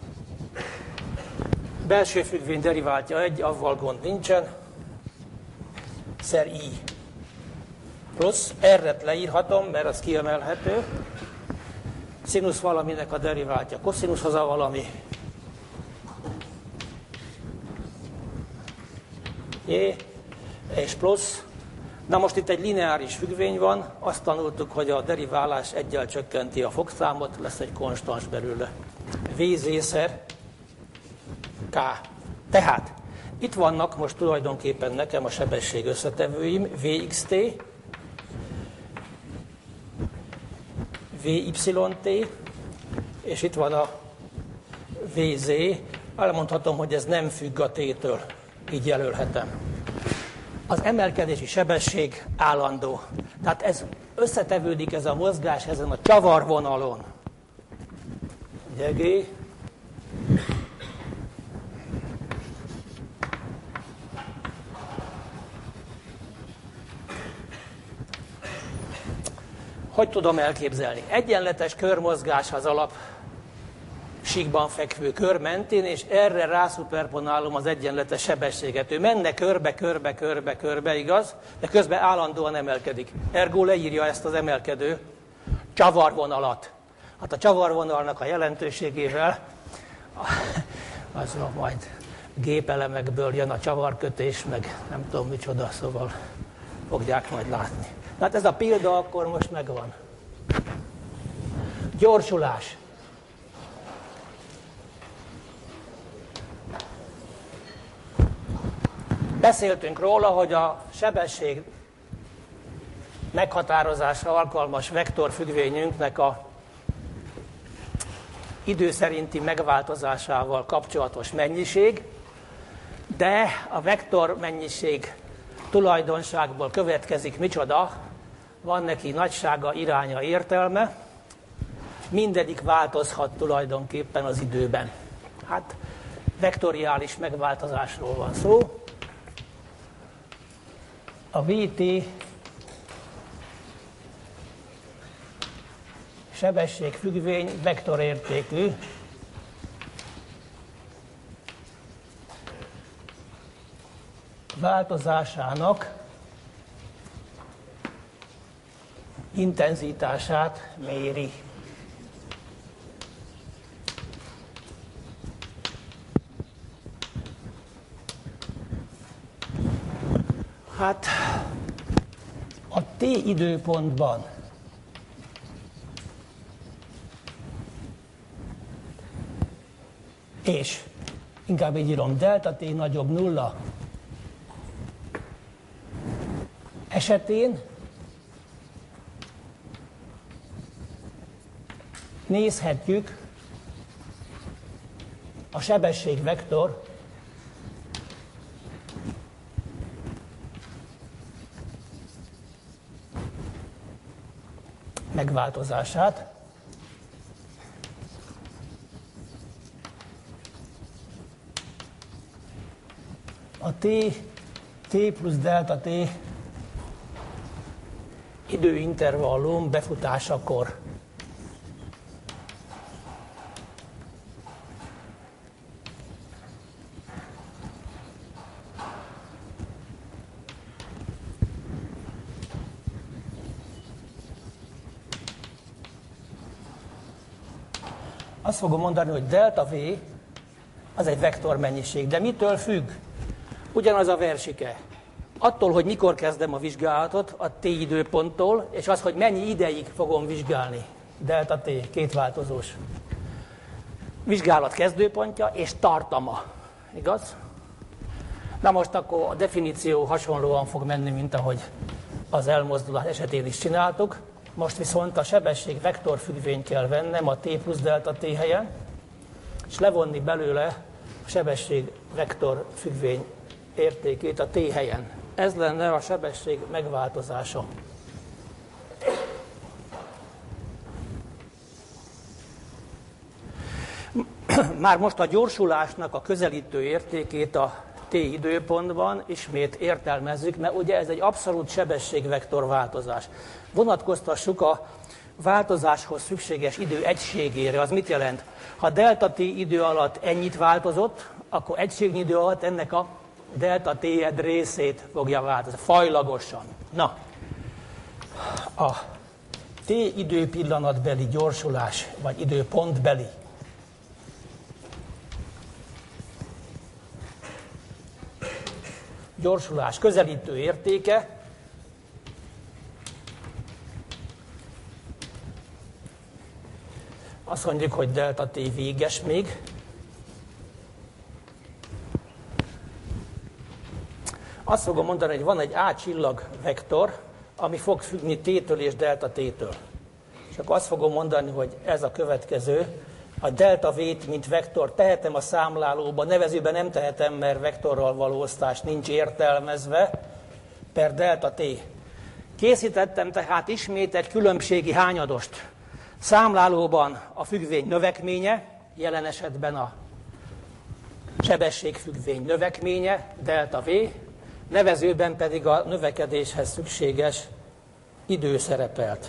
Belső függvény deriváltja 1, avval gond nincsen. Szer I. Plusz R-et leírhatom, mert az kiemelhető. Szinusz valaminek a deriváltja koszinuszhoz a valami. J és plusz. Na most itt egy lineáris függvény van, azt tanultuk, hogy a deriválás eggyel csökkenti a fokszámot, lesz egy konstans belőle. VZ-szer K. Tehát itt vannak most tulajdonképpen nekem a sebesség összetevőim, Vxt, Vyt, és itt van a Vz. Elmondhatom, hogy ez nem függ a t-től, így jelölhetem. Az emelkedési sebesség állandó. Tehát ez összetevődik ez a mozgás ezen a csavarvonalon. Ugye, G. Hogy tudom elképzelni? Egyenletes körmozgás az alap síkban fekvő kör mentén, és erre rászuperponálom az egyenletes sebességet. Ő menne körbe, igaz? De közben állandóan emelkedik. Ergo leírja ezt az emelkedő csavarvonalat. Hát a csavarvonalnak a jelentőségével az majd gépelemekből jön a csavarkötés, meg nem tudom micsoda, szóval fogják majd látni. Hát ez a példa akkor most megvan. Gyorsulás. Beszéltünk róla, hogy a sebesség meghatározásra alkalmas vektorfüggvényünknek a idő szerinti megváltozásával kapcsolatos mennyiség, de a vektor mennyiség tulajdonságból következik micsoda, van neki nagysága, iránya, értelme, mindegyik változhat tulajdonképpen az időben. Hát vektoriális megváltozásról van szó. A Vt sebességfüggvény vektorértékű, változásának intenzitását méri. Hát a t időpontban és inkább így írom, delta t nagyobb nulla esetén nézhetjük a sebességvektor megváltozását. A t plusz delta t időintervallum befutásakor. Azt fogom mondani, hogy delta V az egy vektormennyiség. De mitől függ? Ugyanaz a versike. Attól, hogy mikor kezdem a vizsgálatot, a t időponttól, és az, hogy mennyi ideig fogom vizsgálni. Delta t, kétváltozós. Vizsgálat kezdőpontja és tartama. Igaz? Na most akkor a definíció hasonlóan fog menni, mint ahogy az elmozdulás esetén is csináltuk. Most viszont a sebesség vektorfüggvényt kell vennem a t plusz delta t helyen, és levonni belőle a sebesség vektorfüggvény értékét a t helyen. Ez lenne a sebesség megváltozása. Már most a gyorsulásnak a közelítő értékét a t időpontban ismét értelmezzük, mert ugye ez egy abszolút sebességvektor változás. Vonatkoztassuk a változáshoz szükséges idő egységére. Az mit jelent? Ha delta t idő alatt ennyit változott, akkor egységnyi idő alatt ennek a delta t részét fogja változni, fajlagosan. Na, a t időpillanatbeli gyorsulás, vagy időpontbeli gyorsulás közelítő értéke azt mondjuk, hogy delta t véges még. Azt fogom mondani, hogy van egy A csillag vektor, ami fog függni t-től és delta t-től. És akkor azt fogom mondani, hogy ez a következő, a delta v-t, mint vektor tehetem a számlálóba, nevezőben nem tehetem, mert vektorral való osztás nincs értelmezve, per delta t. Készítettem tehát ismét egy különbségi hányadost. Számlálóban a függvény növekménye, jelen esetben a sebességfüggvény növekménye, delta v, nevezőben pedig a növekedéshez szükséges idő szerepelt.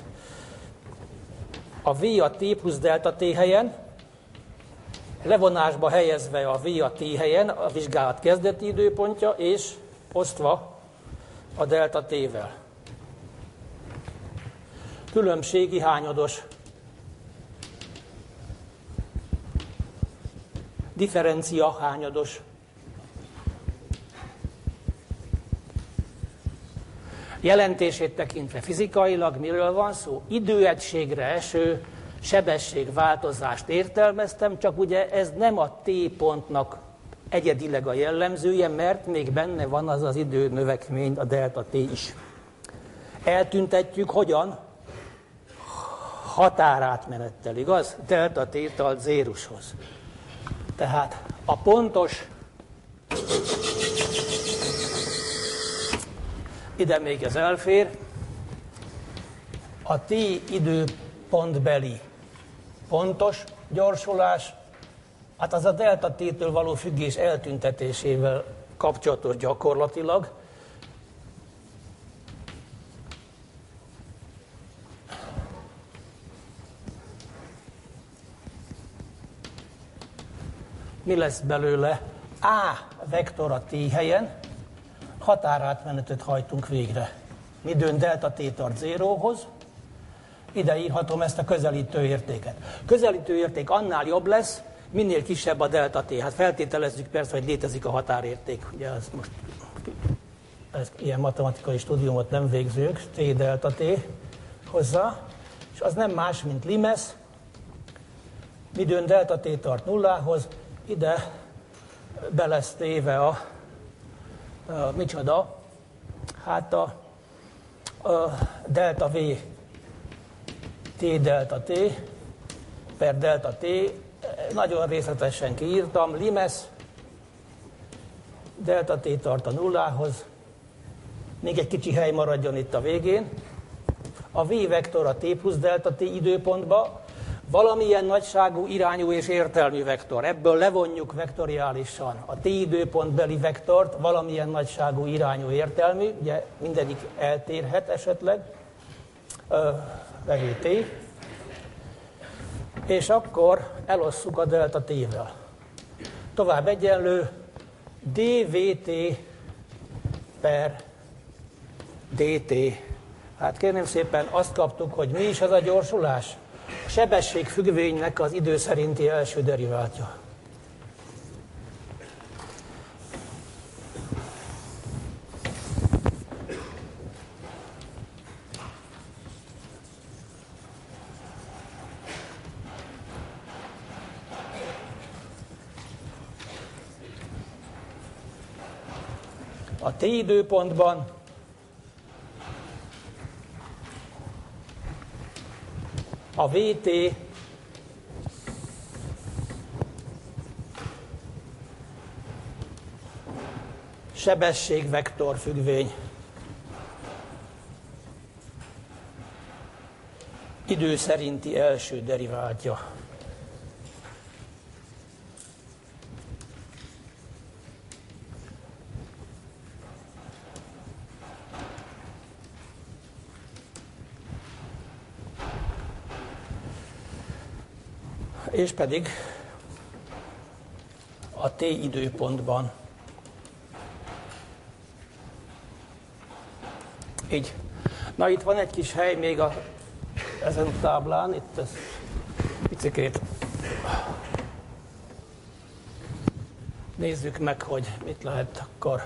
A v a t plusz delta t helyen, levonásba helyezve a v a t helyen, a vizsgálat kezdeti időpontja, és osztva a delta t-vel. Különbségi hányados. Differencia hányados. Jelentését tekintve fizikailag miről van szó? Időegységre eső sebességváltozást értelmeztem, csak ugye ez nem a t pontnak egyedileg a jellemzője, mert még benne van az az időnövekmény, a delta t is. Eltüntetjük hogyan? Határátmenettel, igaz? Delta t-tal zérushoz. Tehát a pontos, ide még ez elfér, a t időpontbeli pontos gyorsulás, hát az a delta t-től való függés eltüntetésével kapcsolatos gyakorlatilag. Mi lesz belőle? A vektor a t helyen, határátmenetet hajtunk végre. Midőn delta t tart zéróhoz, ide írhatom ezt a közelítő értéket. Közelítő érték annál jobb lesz, minél kisebb a delta t. Hát feltételezzük persze, hogy létezik a határérték. Ugye ez most ilyen matematikai stúdiumot nem végzünk, t delta t hozzá, és az nem más, mint limes, midőn delta t tart nullához, ide be lesz téve a micsoda? Hát a delta v t delta t per delta t, nagyon részletesen kiírtam, limes, delta t tart a nullához, még egy kicsi hely maradjon itt a végén, a v vektor a t plusz delta t időpontba, valamilyen nagyságú, irányú és értelmű vektor. Ebből levonjuk vektoriálisan a t időpontbeli vektort, valamilyen nagyságú, irányú, értelmű, ugye mindegyik eltérhet esetleg, vevő t, és akkor elosszuk a delta t-vel. Tovább egyenlő dvt per dt. Hát kérném szépen, azt kaptuk, hogy mi is ez a gyorsulás? A sebességfüggvénynek az idő szerinti első deriváltja. A t időpontban a vt sebességvektor függvény idő szerinti első deriváltja. És pedig a t időpontban. Így. Na itt van egy kis hely még a ezen a táblán, itt ez picikét nézzük meg, hogy mit lehet akkor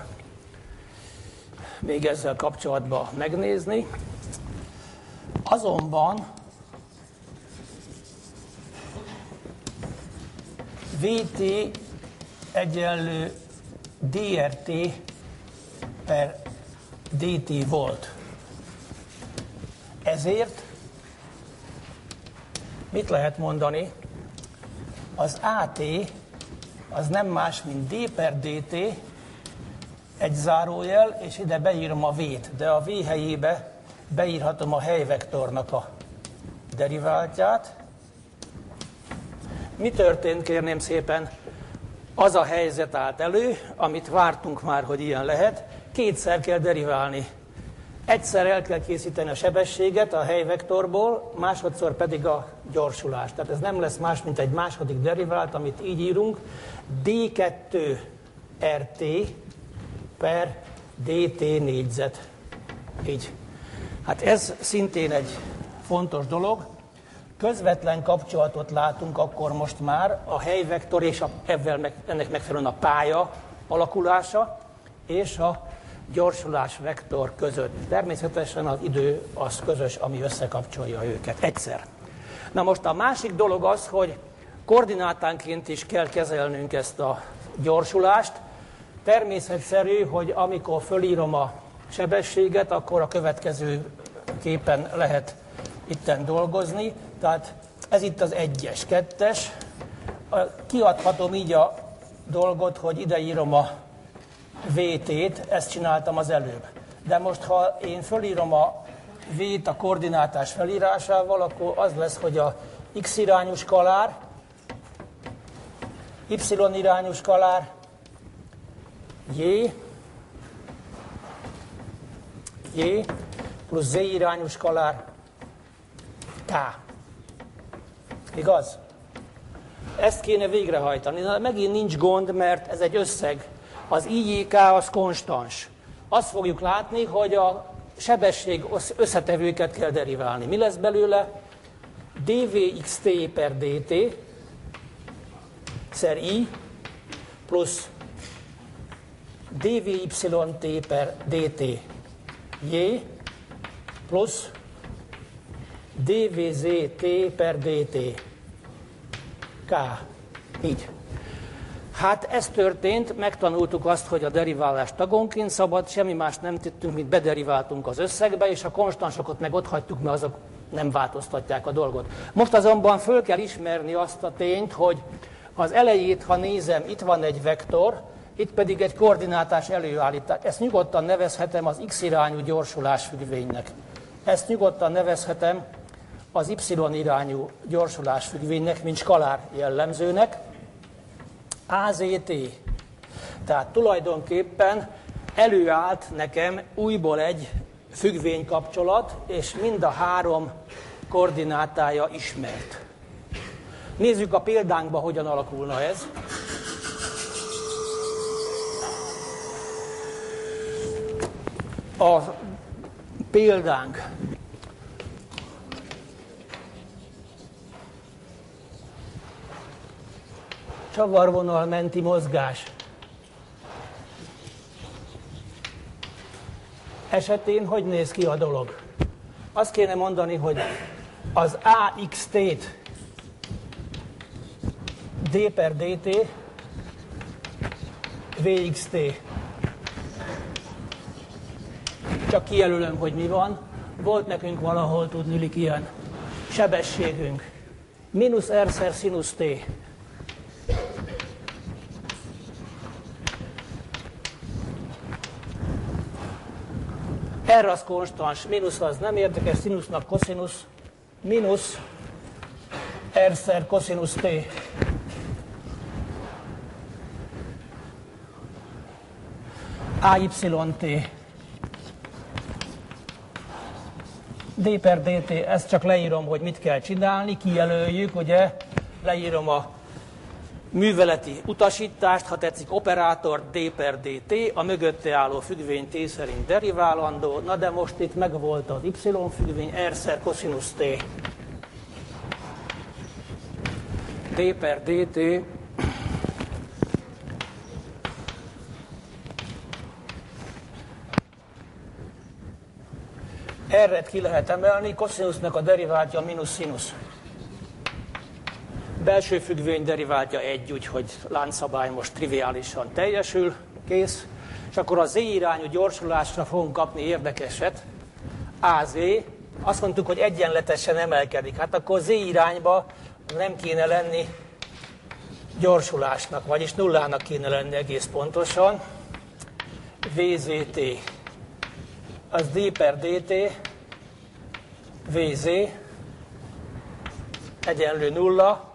még ezzel kapcsolatban megnézni. Azonban VT egyenlő DRT per DT volt. Ezért mit lehet mondani? Az AT az nem más, mint D per DT, egy zárójel, és ide beírom a V-t, de a V helyébe beírhatom a helyvektornak a deriváltját. Mi történt, kérném szépen? Az a helyzet állt elő, amit vártunk már, hogy ilyen lehet. Kétszer kell deriválni. Egyszer el kell készíteni a sebességet a helyvektorból, másodszor pedig a gyorsulást. Tehát ez nem lesz más, mint egy második derivált, amit így írunk. D2RT per DT négyzet. Így. Hát ez szintén egy fontos dolog. Közvetlen kapcsolatot látunk akkor most már a helyvektor és ennek megfelelően a pálya alakulása és a gyorsulás vektor között. Természetesen az idő az közös, ami összekapcsolja őket egyszer. Na most a másik dolog az, hogy koordinátánként is kell kezelnünk ezt a gyorsulást. Természetszerű, hogy amikor fölírom a sebességet, akkor a következő képen lehet itten dolgozni. Tehát ez itt az 1-es, 2-es. Kiadhatom így a dolgot, hogy ide írom a VT-t, ezt csináltam az előbb. De most, ha én fölírom a V-t a koordinátás felírásával, akkor az lesz, hogy a X irányú skalár, Y irányú skalár, J plusz Z irányú skalár, K. Igaz? Ezt kéne végrehajtani. Na, megint nincs gond, mert ez egy összeg. Az IJK az konstans. Azt fogjuk látni, hogy a sebesség összetevőket kell deriválni. Mi lesz belőle? dvxt per dt szer I plusz dvyt per dt J plusz dvzt per dt K. Így. Hát ez történt, megtanultuk azt, hogy a deriválást tagonként szabad, semmi más nem tettünk, mint bederiváltunk az összegbe, és a konstansokat meg ott hagytuk, mert azok nem változtatják a dolgot. Most azonban föl kell ismerni azt a tényt, hogy az elejét, ha nézem, itt van egy vektor, itt pedig egy koordinátás előállítás. Ezt nyugodtan nevezhetem az X irányú gyorsulás függvénynek. Ezt nyugodtan nevezhetem az Y irányú gyorsulás függvénynek, mint skalár jellemzőnek. AZT. Tehát tulajdonképpen előállt nekem újból egy függvénykapcsolat, és mind a három koordinátája ismert. Nézzük a példánkba, hogyan alakulna ez. A példánk csavarvonal menti mozgás esetén hogy néz ki a dolog? Azt kéne mondani, hogy az AXT-t D per DT VXT. Csak kijelölöm, hogy mi van. Volt nekünk valahol tudniillik ilyen sebességünk. Mínusz R szer színusz T. R az konstans, mínusz az nem érdekes, színusznak koszinusz, mínusz R szer koszinusz T. AYT. D per dt, ezt csak leírom, hogy mit kell csinálni, kijelöljük, ugye, leírom a műveleti utasítást, ha tetszik, operátor D per dt, a mögötte álló függvény T szerint deriválandó, na de most itt megvolt az Y függvény, R szer koszinusz T. d per dt R-et ki lehet emelni, koszinusznak a deriváltja mínusz szinusz. Belső függvény deriváltja 1, úgyhogy láncszabály most triviálisan teljesül, kész. És akkor a z irányú gyorsulásra fogunk kapni érdekeset. AZ, azt mondtuk, hogy egyenletesen emelkedik. Hát akkor z irányba nem kéne lenni gyorsulásnak, vagyis nullának kéne lenni egész pontosan. VZT, az d per dt, VZ, egyenlő nulla,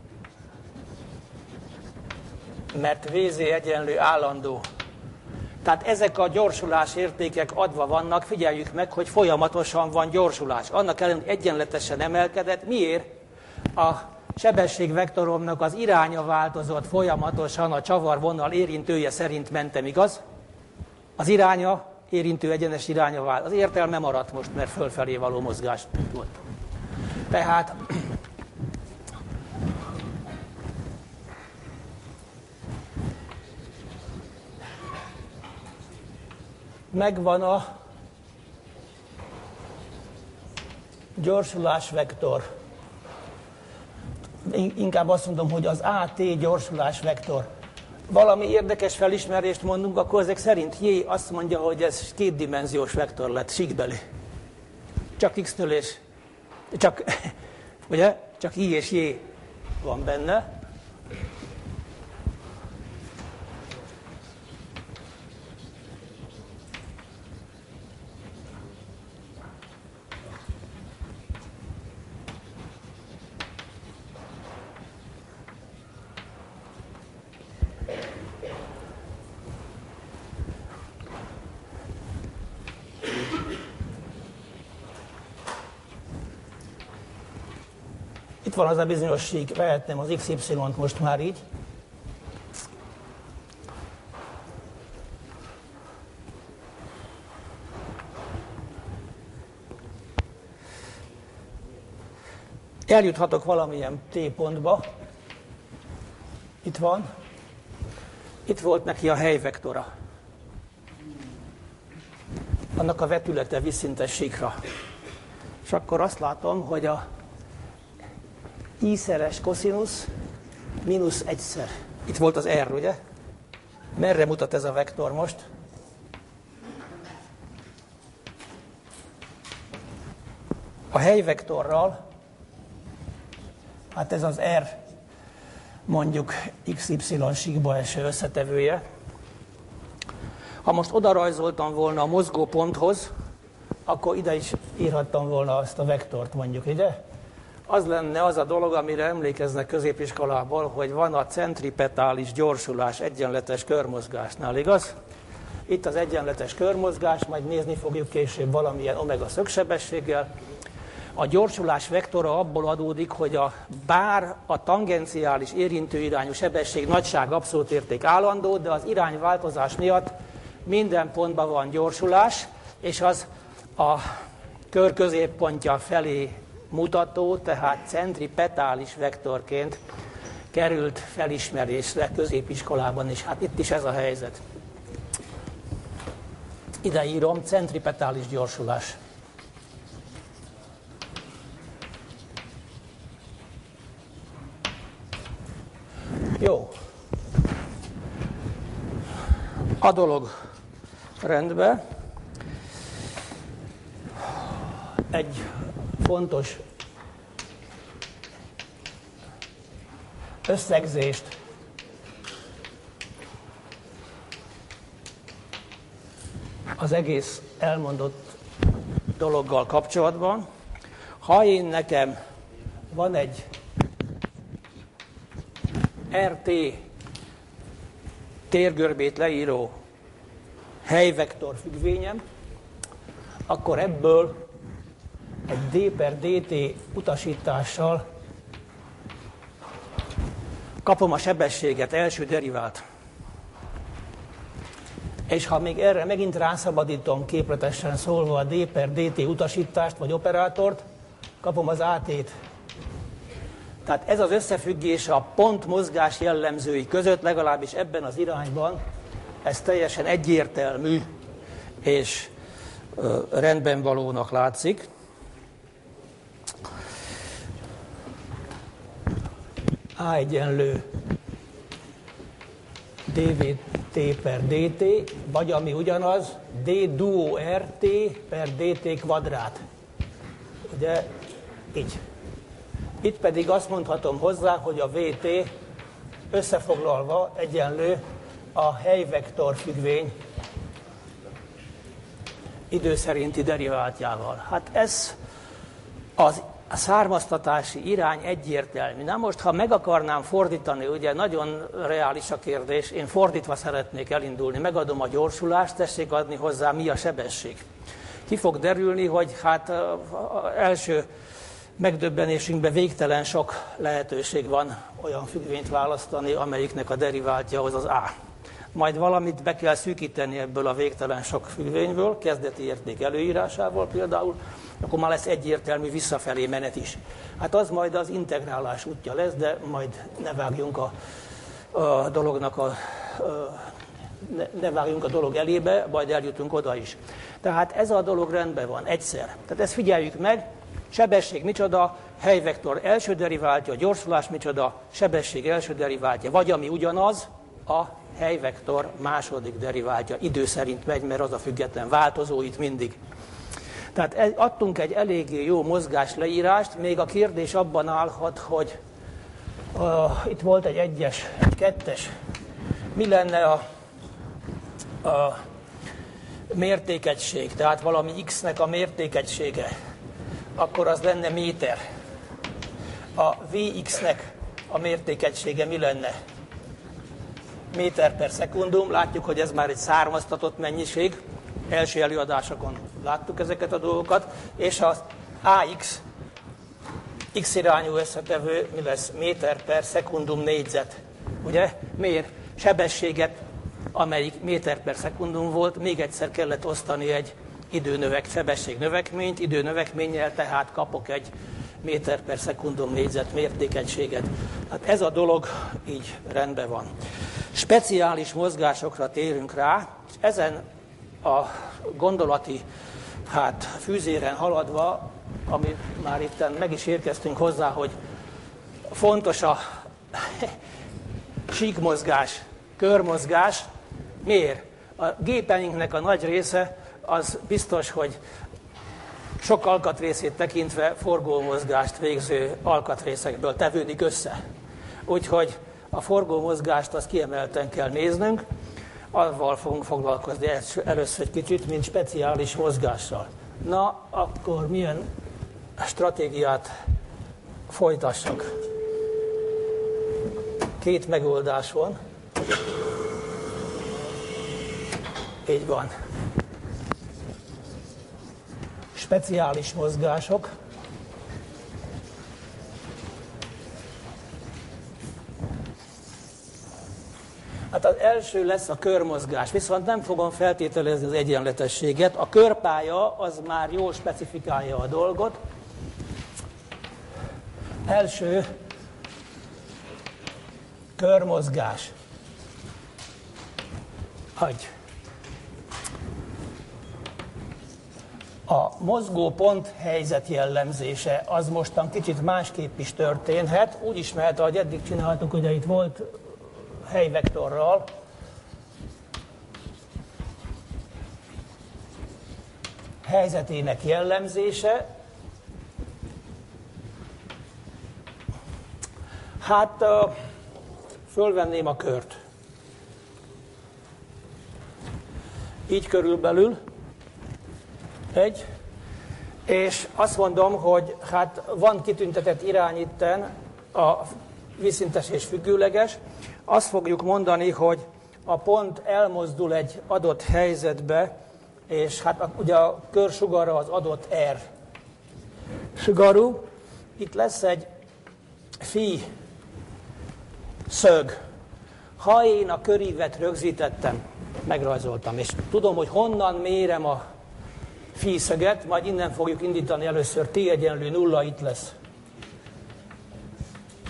mert VZ egyenlő állandó. Tehát ezek a gyorsulás értékek adva vannak, figyeljük meg, hogy folyamatosan van gyorsulás. Annak ellenére, hogy egyenletesen emelkedett. Miért? A sebességvektoromnak az iránya változott folyamatosan, a csavarvonal érintője szerint mentem, igaz? Az iránya, érintő egyenes iránya vált. Az értelme maradt most, mert fölfelé való mozgás volt. Tehát megvan a gyorsulásvektor. Inkább azt mondom, hogy az AT gyorsulásvektor. Valami érdekes felismerést mondunk, akkor ezek szerint J azt mondja, hogy ez kétdimenziós vektor lett, síkbeli. Csak X-től és... Csak I és J van benne. Itt van az a bizonyos sík, vehetném az XY-t most már így. Eljuthatok valamilyen T pontba. Itt van. Itt volt neki a helyvektora. Annak a vetülete vízszintes síkra. És akkor azt látom, hogy a I-szeres koszinusz mínusz 1-szer. Itt volt az R, ugye? Merre mutat ez a vektor most? A helyvektorral, hát ez az R mondjuk XY síkba eső összetevője. Ha most oda rajzoltam volna a mozgóponthoz, akkor ide is írhattam volna azt a vektort mondjuk, ugye? Az lenne az a dolog, amire emlékeznek középiskolából, hogy van a centripetális gyorsulás egyenletes körmozgásnál, igaz? Itt az egyenletes körmozgás, majd nézni fogjuk később valamilyen omega szögsebességgel. A gyorsulás vektora abból adódik, hogy bár a tangenciális érintőirányú sebesség nagyság abszolút érték állandó, de az irányváltozás miatt minden pontban van gyorsulás, és az a kör középpontja felé mutató, tehát centripetális vektorként került felismerésre középiskolában is. Hát itt is ez a helyzet. Ide írom, centripetális gyorsulás. Jó. A dolog rendben. Egy fontos összegzést az egész elmondott dologgal kapcsolatban. Ha én nekem van egy RT térgörbét leíró helyvektor függvényem, akkor ebből egy d per dt utasítással kapom a sebességet, első derivált. És ha még erre megint rászabadítom képletesen szólva a d per dt utasítást vagy operátort, kapom az AT-t. Tehát ez az összefüggés a pontmozgás jellemzői között, legalábbis ebben az irányban, ez teljesen egyértelmű és rendben valónak látszik. A egyenlő dvt per dt, vagy ami ugyanaz, d duo rt per dt kvadrát. Ugye így. Itt pedig azt mondhatom hozzá, hogy a vt összefoglalva egyenlő a helyvektor függvény idő szerinti deriváltjával. Hát ez a származtatási irány egyértelmű. Na most, ha meg akarnám fordítani, ugye nagyon reális a kérdés, én fordítva szeretnék elindulni, megadom a gyorsulást, tessék adni hozzá, mi a sebesség. Ki fog derülni, hogy hát első megdöbbenésünkben végtelen sok lehetőség van olyan függvényt választani, amelyiknek a deriváltja az A. Majd valamit be kell szűkíteni ebből a végtelen sok függvényből, kezdeti érték előírásával például, akkor már lesz egyértelmű visszafelé menet is. Hát az majd az integrálás útja lesz, de majd ne vágjunk a dolognak ne vágjunk a dolog elébe, majd eljutunk oda is. Tehát ez a dolog rendben van, egyszer. Tehát ezt figyeljük meg, sebesség micsoda, helyvektor első deriváltja, gyorsulás micsoda, sebesség első deriváltja, vagy ami ugyanaz, a helyvektor második deriváltja. Idő szerint megy, mert az a független változó itt mindig. Tehát adtunk egy eléggé jó mozgás leírást, még a kérdés abban állhat, hogy itt volt egy 1-es, egy 2-es, mi lenne a mértékegység, tehát valami x-nek a mértékegysége, akkor az lenne méter. A Vx-nek a mértékegysége mi lenne? Méter per szekundum, látjuk, hogy ez már egy származtatott mennyiség, első előadásokon láttuk ezeket a dolgokat, és az AX, x irányú összetevő, mi lesz? Méter per szekundum négyzet. Ugye? Miért? Sebességet, amelyik méter per szekundum volt, még egyszer kellett osztani egy sebességnövekményt, időnövekménnyel, tehát kapok egy méter per szekundum négyzet mértékegységet. Hát ez a dolog így rendben van. Speciális mozgásokra térünk rá, és ezen a gondolati fűzéren haladva, ami már itt meg is érkeztünk hozzá, hogy fontos a síkmozgás, körmozgás. Miért? A gépeinknek a nagy része az biztos, hogy sok alkatrészét tekintve forgómozgást végző alkatrészekből tevődik össze. Úgyhogy a forgómozgást azt kiemelten kell néznünk, avval fogunk foglalkozni először egy kicsit, mint speciális mozgással. Na, akkor milyen stratégiát folytassak? Két megoldás van. Így van. Speciális mozgások. Hát az első lesz a körmozgás, viszont nem fogom feltételezni az egyenletességet. A körpálya az már jól specifikálja a dolgot. Első körmozgás. A mozgópont helyzet jellemzése az mostan kicsit másképp is történhet. Úgy is mehet, ahogy eddig csináltuk, ugye itt volt helyvektorral. Helyzetének jellemzése. Hát fölvenném a kört. Így körülbelül. És azt mondom, hogy hát van kitüntetett irány itten, a vízszintes és függőleges. Azt fogjuk mondani, hogy a pont elmozdul egy adott helyzetbe, és hát ugye a kör sugara az adott R sugarú. Itt lesz egy phi szög. Ha én a körívet rögzítettem, megrajzoltam, és tudom, hogy honnan mérem a phi szöget, majd innen fogjuk indítani először t egyenlő 0, itt lesz.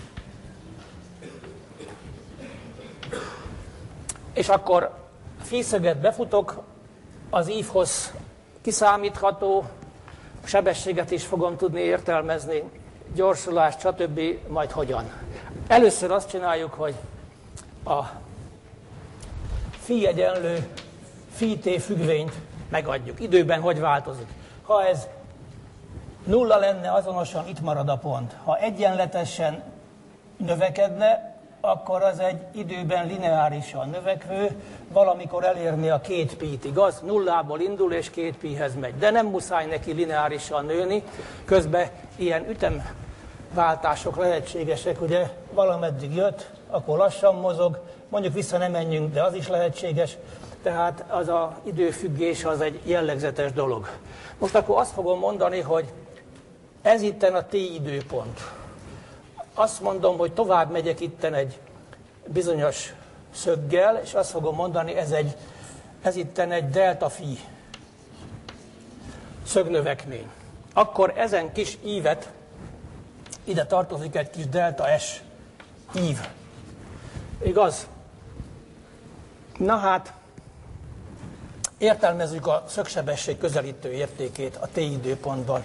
és akkor físzöget befutok, az ívhossz kiszámítható, a sebességet is fogom tudni értelmezni, gyorsulást, stb. Majd hogyan. Először azt csináljuk, hogy a phi egyenlő phi t függvényt megadjuk. Időben hogy változik? Ha ez nulla lenne, azonosan itt marad a pont. Ha egyenletesen növekedne, akkor az egy időben lineárisan növekvő, valamikor elérni a 2 pi-t, igaz? Nullából indul és 2 pi-hez megy. De nem muszáj neki lineárisan nőni, közben ilyen ütemváltások lehetségesek, ugye valameddig jött, akkor lassan mozog, mondjuk vissza nem menjünk, de az is lehetséges, tehát az az időfüggés az egy jellegzetes dolog. Most akkor azt fogom mondani, hogy ez itten a t időpont. Azt mondom, hogy tovább megyek itten egy bizonyos szöggel, és azt fogom mondani, ez itten egy delta phi szögnövekmény. Akkor ezen kis ívet, ide tartozik egy kis delta s ív. Igaz? Na hát, értelmezzük a szögsebesség közelítő értékét a t időpontban.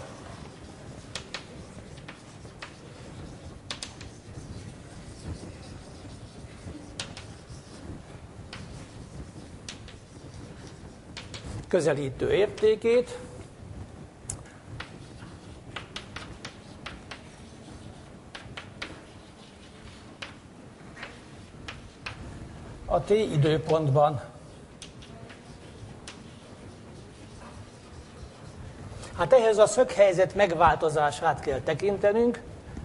Közelítő értékét. A t időpontban. Hát ehhez a szöghelyzet megváltozását kell tekintenünk.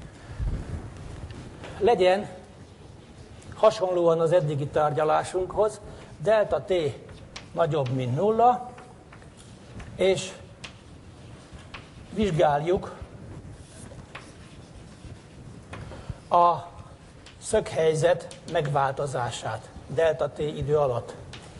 Legyen hasonlóan az eddigi tárgyalásunkhoz delta t nagyobb, mint 0, és vizsgáljuk a szöghelyzet megváltozását delta t idő alatt.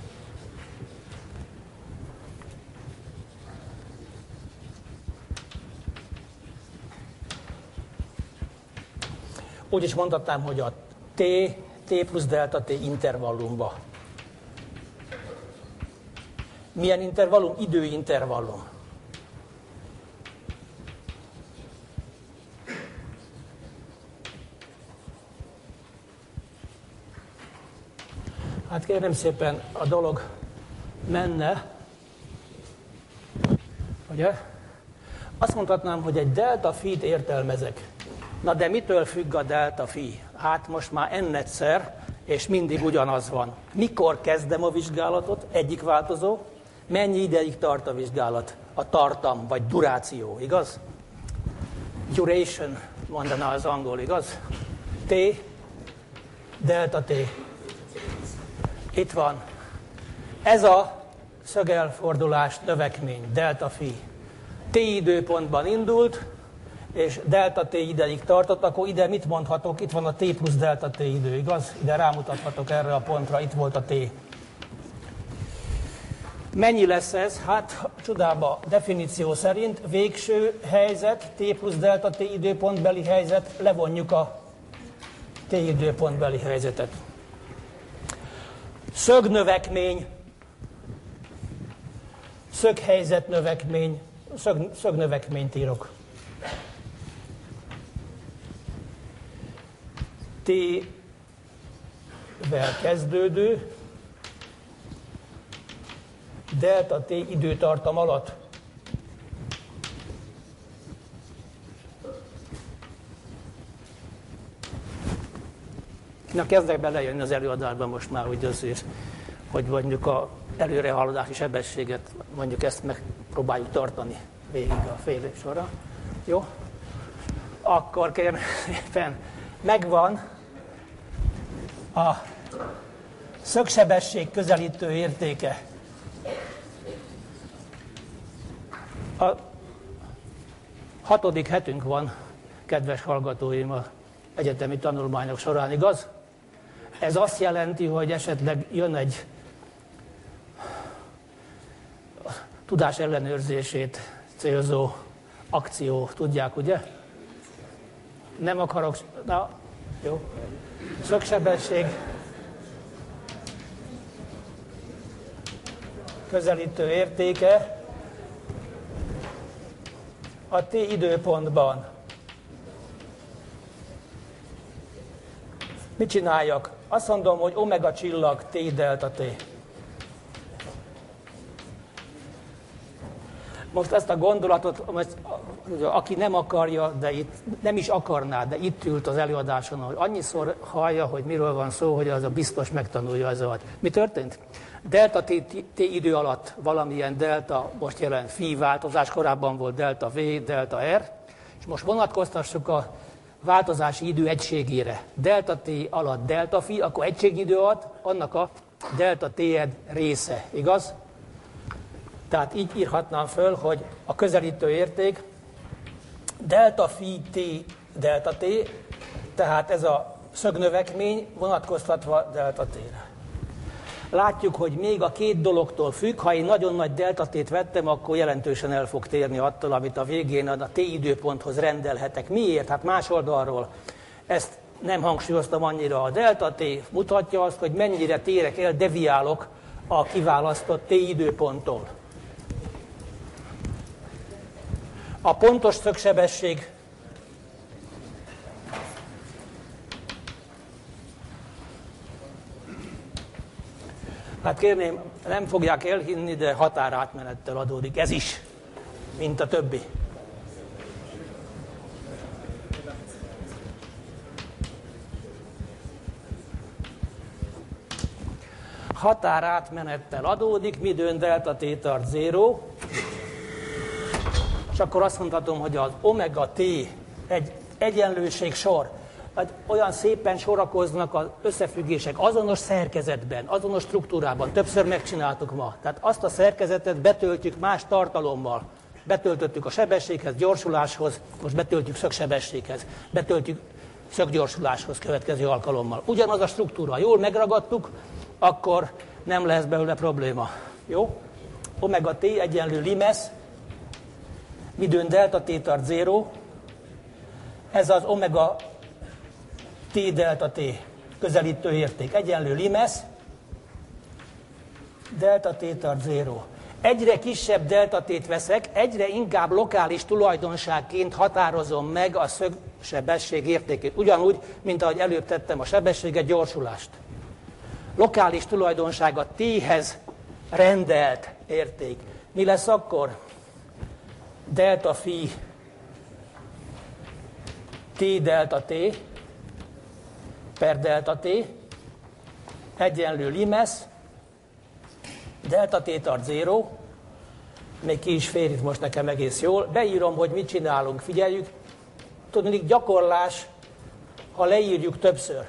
Úgy is mondhatnám, hogy a t plusz delta t intervallumba. Milyen intervallum? Időintervallum. Hát kérem szépen, a dolog menne, ugye? Azt mondhatnám, hogy egy delta phi-t értelmezek. Na de mitől függ a delta phi? Hát most már n-szer, és mindig ugyanaz van. Mikor kezdem a vizsgálatot? Egyik változó. Mennyi ideig tart a vizsgálat? A tartam, vagy duráció, igaz? Duration, mondaná az angol, igaz? T, delta T. Itt van. Ez a szögelfordulás növekmény, delta phi. T időpontban indult, és delta T ideig tartott, akkor ide mit mondhatok? Itt van a T plusz delta T idő, igaz? Ide rámutathatok erre a pontra, itt volt a T. Mennyi lesz ez? Hát csodába definíció szerint végső helyzet, T plusz delta T időpontbeli helyzet, levonjuk a T időpontbeli helyzetet. Szögnövekmény, szöghelyzetnövekmény, szögnövekményt írok. T-vel kezdődő, delta T időtartam alatt. Na, kezdek belejönni az előadásban most már, hogy azért, hogy mondjuk a előrehaladási sebességet, mondjuk ezt megpróbáljuk tartani végig a fél év sorra. Jó? Akkor kérem szépen, megvan a szögsebesség közelítő értéke. A 6. hetünk van, kedves hallgatóim, az egyetemi tanulmányok során, igaz? Ez azt jelenti, hogy esetleg jön egy tudás ellenőrzését célzó akció, tudják, ugye? Nem akarok... Na, jó. Szögsebesség. közelítő értéke a t időpontban. Mit csináljak? Azt mondom, hogy omega csillag t delta t. Most ezt a gondolatot, aki nem akarja, de itt nem is akarná, de itt ült az előadáson, hogy annyiszor hallja, hogy miről van szó, hogy az a biztos megtanulja az alatt. Mi történt? Delta t idő alatt valamilyen delta, most jelent phi változás, korábban volt delta v, delta r, és most vonatkoztassuk a változási idő egységére. Delta t alatt delta phi, akkor egységidő alatt annak a delta t része, igaz? Tehát így írhatnám föl, hogy a közelítő érték delta phi t delta t, tehát ez a szögnövekmény vonatkoztatva delta t-re. Látjuk, hogy még a két dologtól függ, ha én nagyon nagy delta t-t vettem, akkor jelentősen el fog térni attól, amit a végén a t időponthoz rendelhetek. Miért? Hát más oldalról ezt nem hangsúlyoztam annyira. A delta t mutatja azt, hogy mennyire térek el, deviálok a kiválasztott t időponttól. A pontos szögsebesség hát kérném, nem fogják elhinni, de határátmenettel adódik. Ez is, mint a többi. Határátmenettel adódik, midőn delta t tart 0, és akkor azt mondhatom, hogy az omega t egy egyenlőség sor. Olyan szépen sorakoznak az összefüggések azonos szerkezetben, azonos struktúrában. Többször megcsináltuk ma. Tehát azt a szerkezetet betöltjük más tartalommal. Betöltöttük a sebességhez, gyorsuláshoz, most betöltjük szögsebességhez, betöltjük szöggyorsuláshoz következő alkalommal. Ugyanaz a struktúra. Jól megragadtuk, akkor nem lesz belőle probléma. Jó? Omega t egyenlő limes, midőn delta t tart 0, ez az omega t delta t közelítő érték egyenlő limes, delta t tart 0. Egyre kisebb delta t-t veszek, egyre inkább lokális tulajdonságként határozom meg a szögsebesség értékét. Ugyanúgy, mint ahogy előbb tettem a sebességet, gyorsulást. Lokális tulajdonsága t-hez rendelt érték. Mi lesz akkor? Delta phi t delta t per delta t egyenlő limes, delta t tart 0, még ki is fér itt most nekem egész jól. Beírom, hogy mit csinálunk. Figyeljük, tudnék gyakorlás, ha leírjuk többször.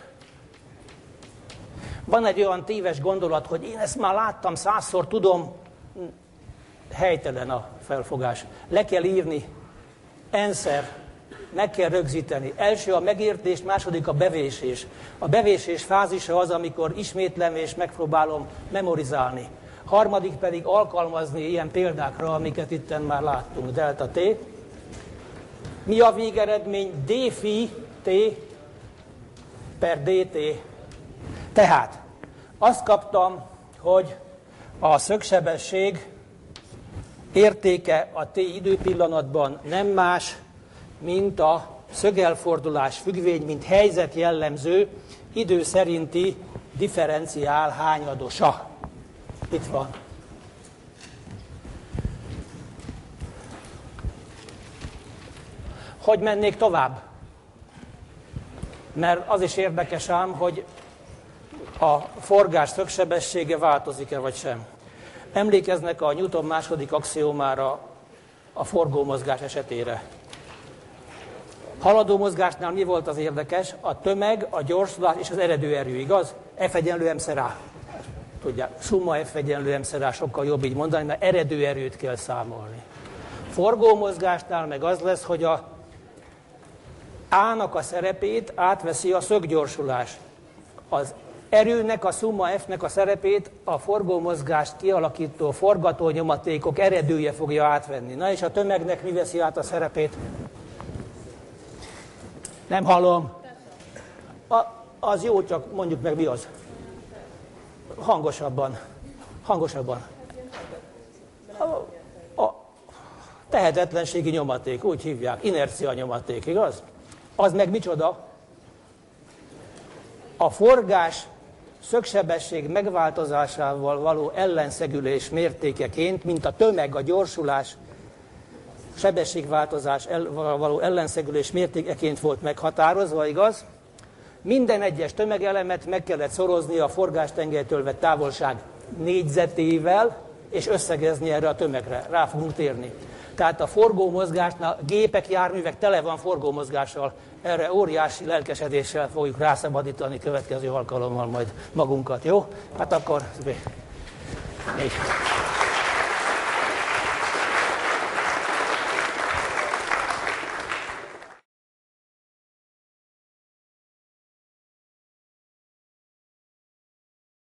Van egy olyan téves gondolat, hogy én ezt már láttam 100-szor, tudom, helytelen a felfogás. Le kell írni, enszer, meg kell rögzíteni. Első a megértés, második a bevésés. A bevésés fázisa az, amikor ismétlem és megpróbálom memorizálni. Harmadik pedig alkalmazni ilyen példákra, amiket itten már láttunk. Delta t. Mi a végeredmény? d phi t per dt. Tehát azt kaptam, hogy a szögsebesség értéke a t időpillanatban nem más, mint a szögelfordulás függvény, mint helyzet jellemző idő szerinti differenciál hányadosa. Itt van. Hogy mennék tovább? Mert az is érdekes ám, hogy a forgás szögsebessége változik-e vagy sem. Emlékeznek a Newton második axiomára a forgómozgás esetére. Haladó mozgásnál mi volt az érdekes? A tömeg, a gyorsulás és az eredőerő, igaz? F egyenlő m-szer A. Tudják, summa F egyenlő m-szer A, sokkal jobb így mondani, mert eredőerőt kell számolni. Forgómozgásnál meg az lesz, hogy a A-nak a szerepét átveszi a szöggyorsulás. Az erőnek, a summa F-nek a szerepét a forgómozgást kialakító forgatónyomatékok eredője fogja átvenni. Na és a tömegnek mi veszi át a szerepét? Nem hallom. Az jó, csak mondjuk meg mi az. Hangosabban. Hangosabban. Tehetetlenségi nyomaték, úgy hívják, inercia nyomaték, igaz? Az meg micsoda? A forgás szögsebesség megváltozásával való ellenszegülés mértékeként, mint a tömeg, a gyorsulás sebességváltozás való ellenszegülés mértékeként volt meghatározva, igaz? Minden egyes tömegelemet meg kellett szorozni a forgástengelytől vett távolság négyzetével, és összegezni erre a tömegre. Rá fogunk térni. Tehát a forgómozgásnál, gépek, járművek tele van forgómozgással. Erre óriási lelkesedéssel fogjuk rászabadítani következő alkalommal majd magunkat, jó? Hát akkor... Így.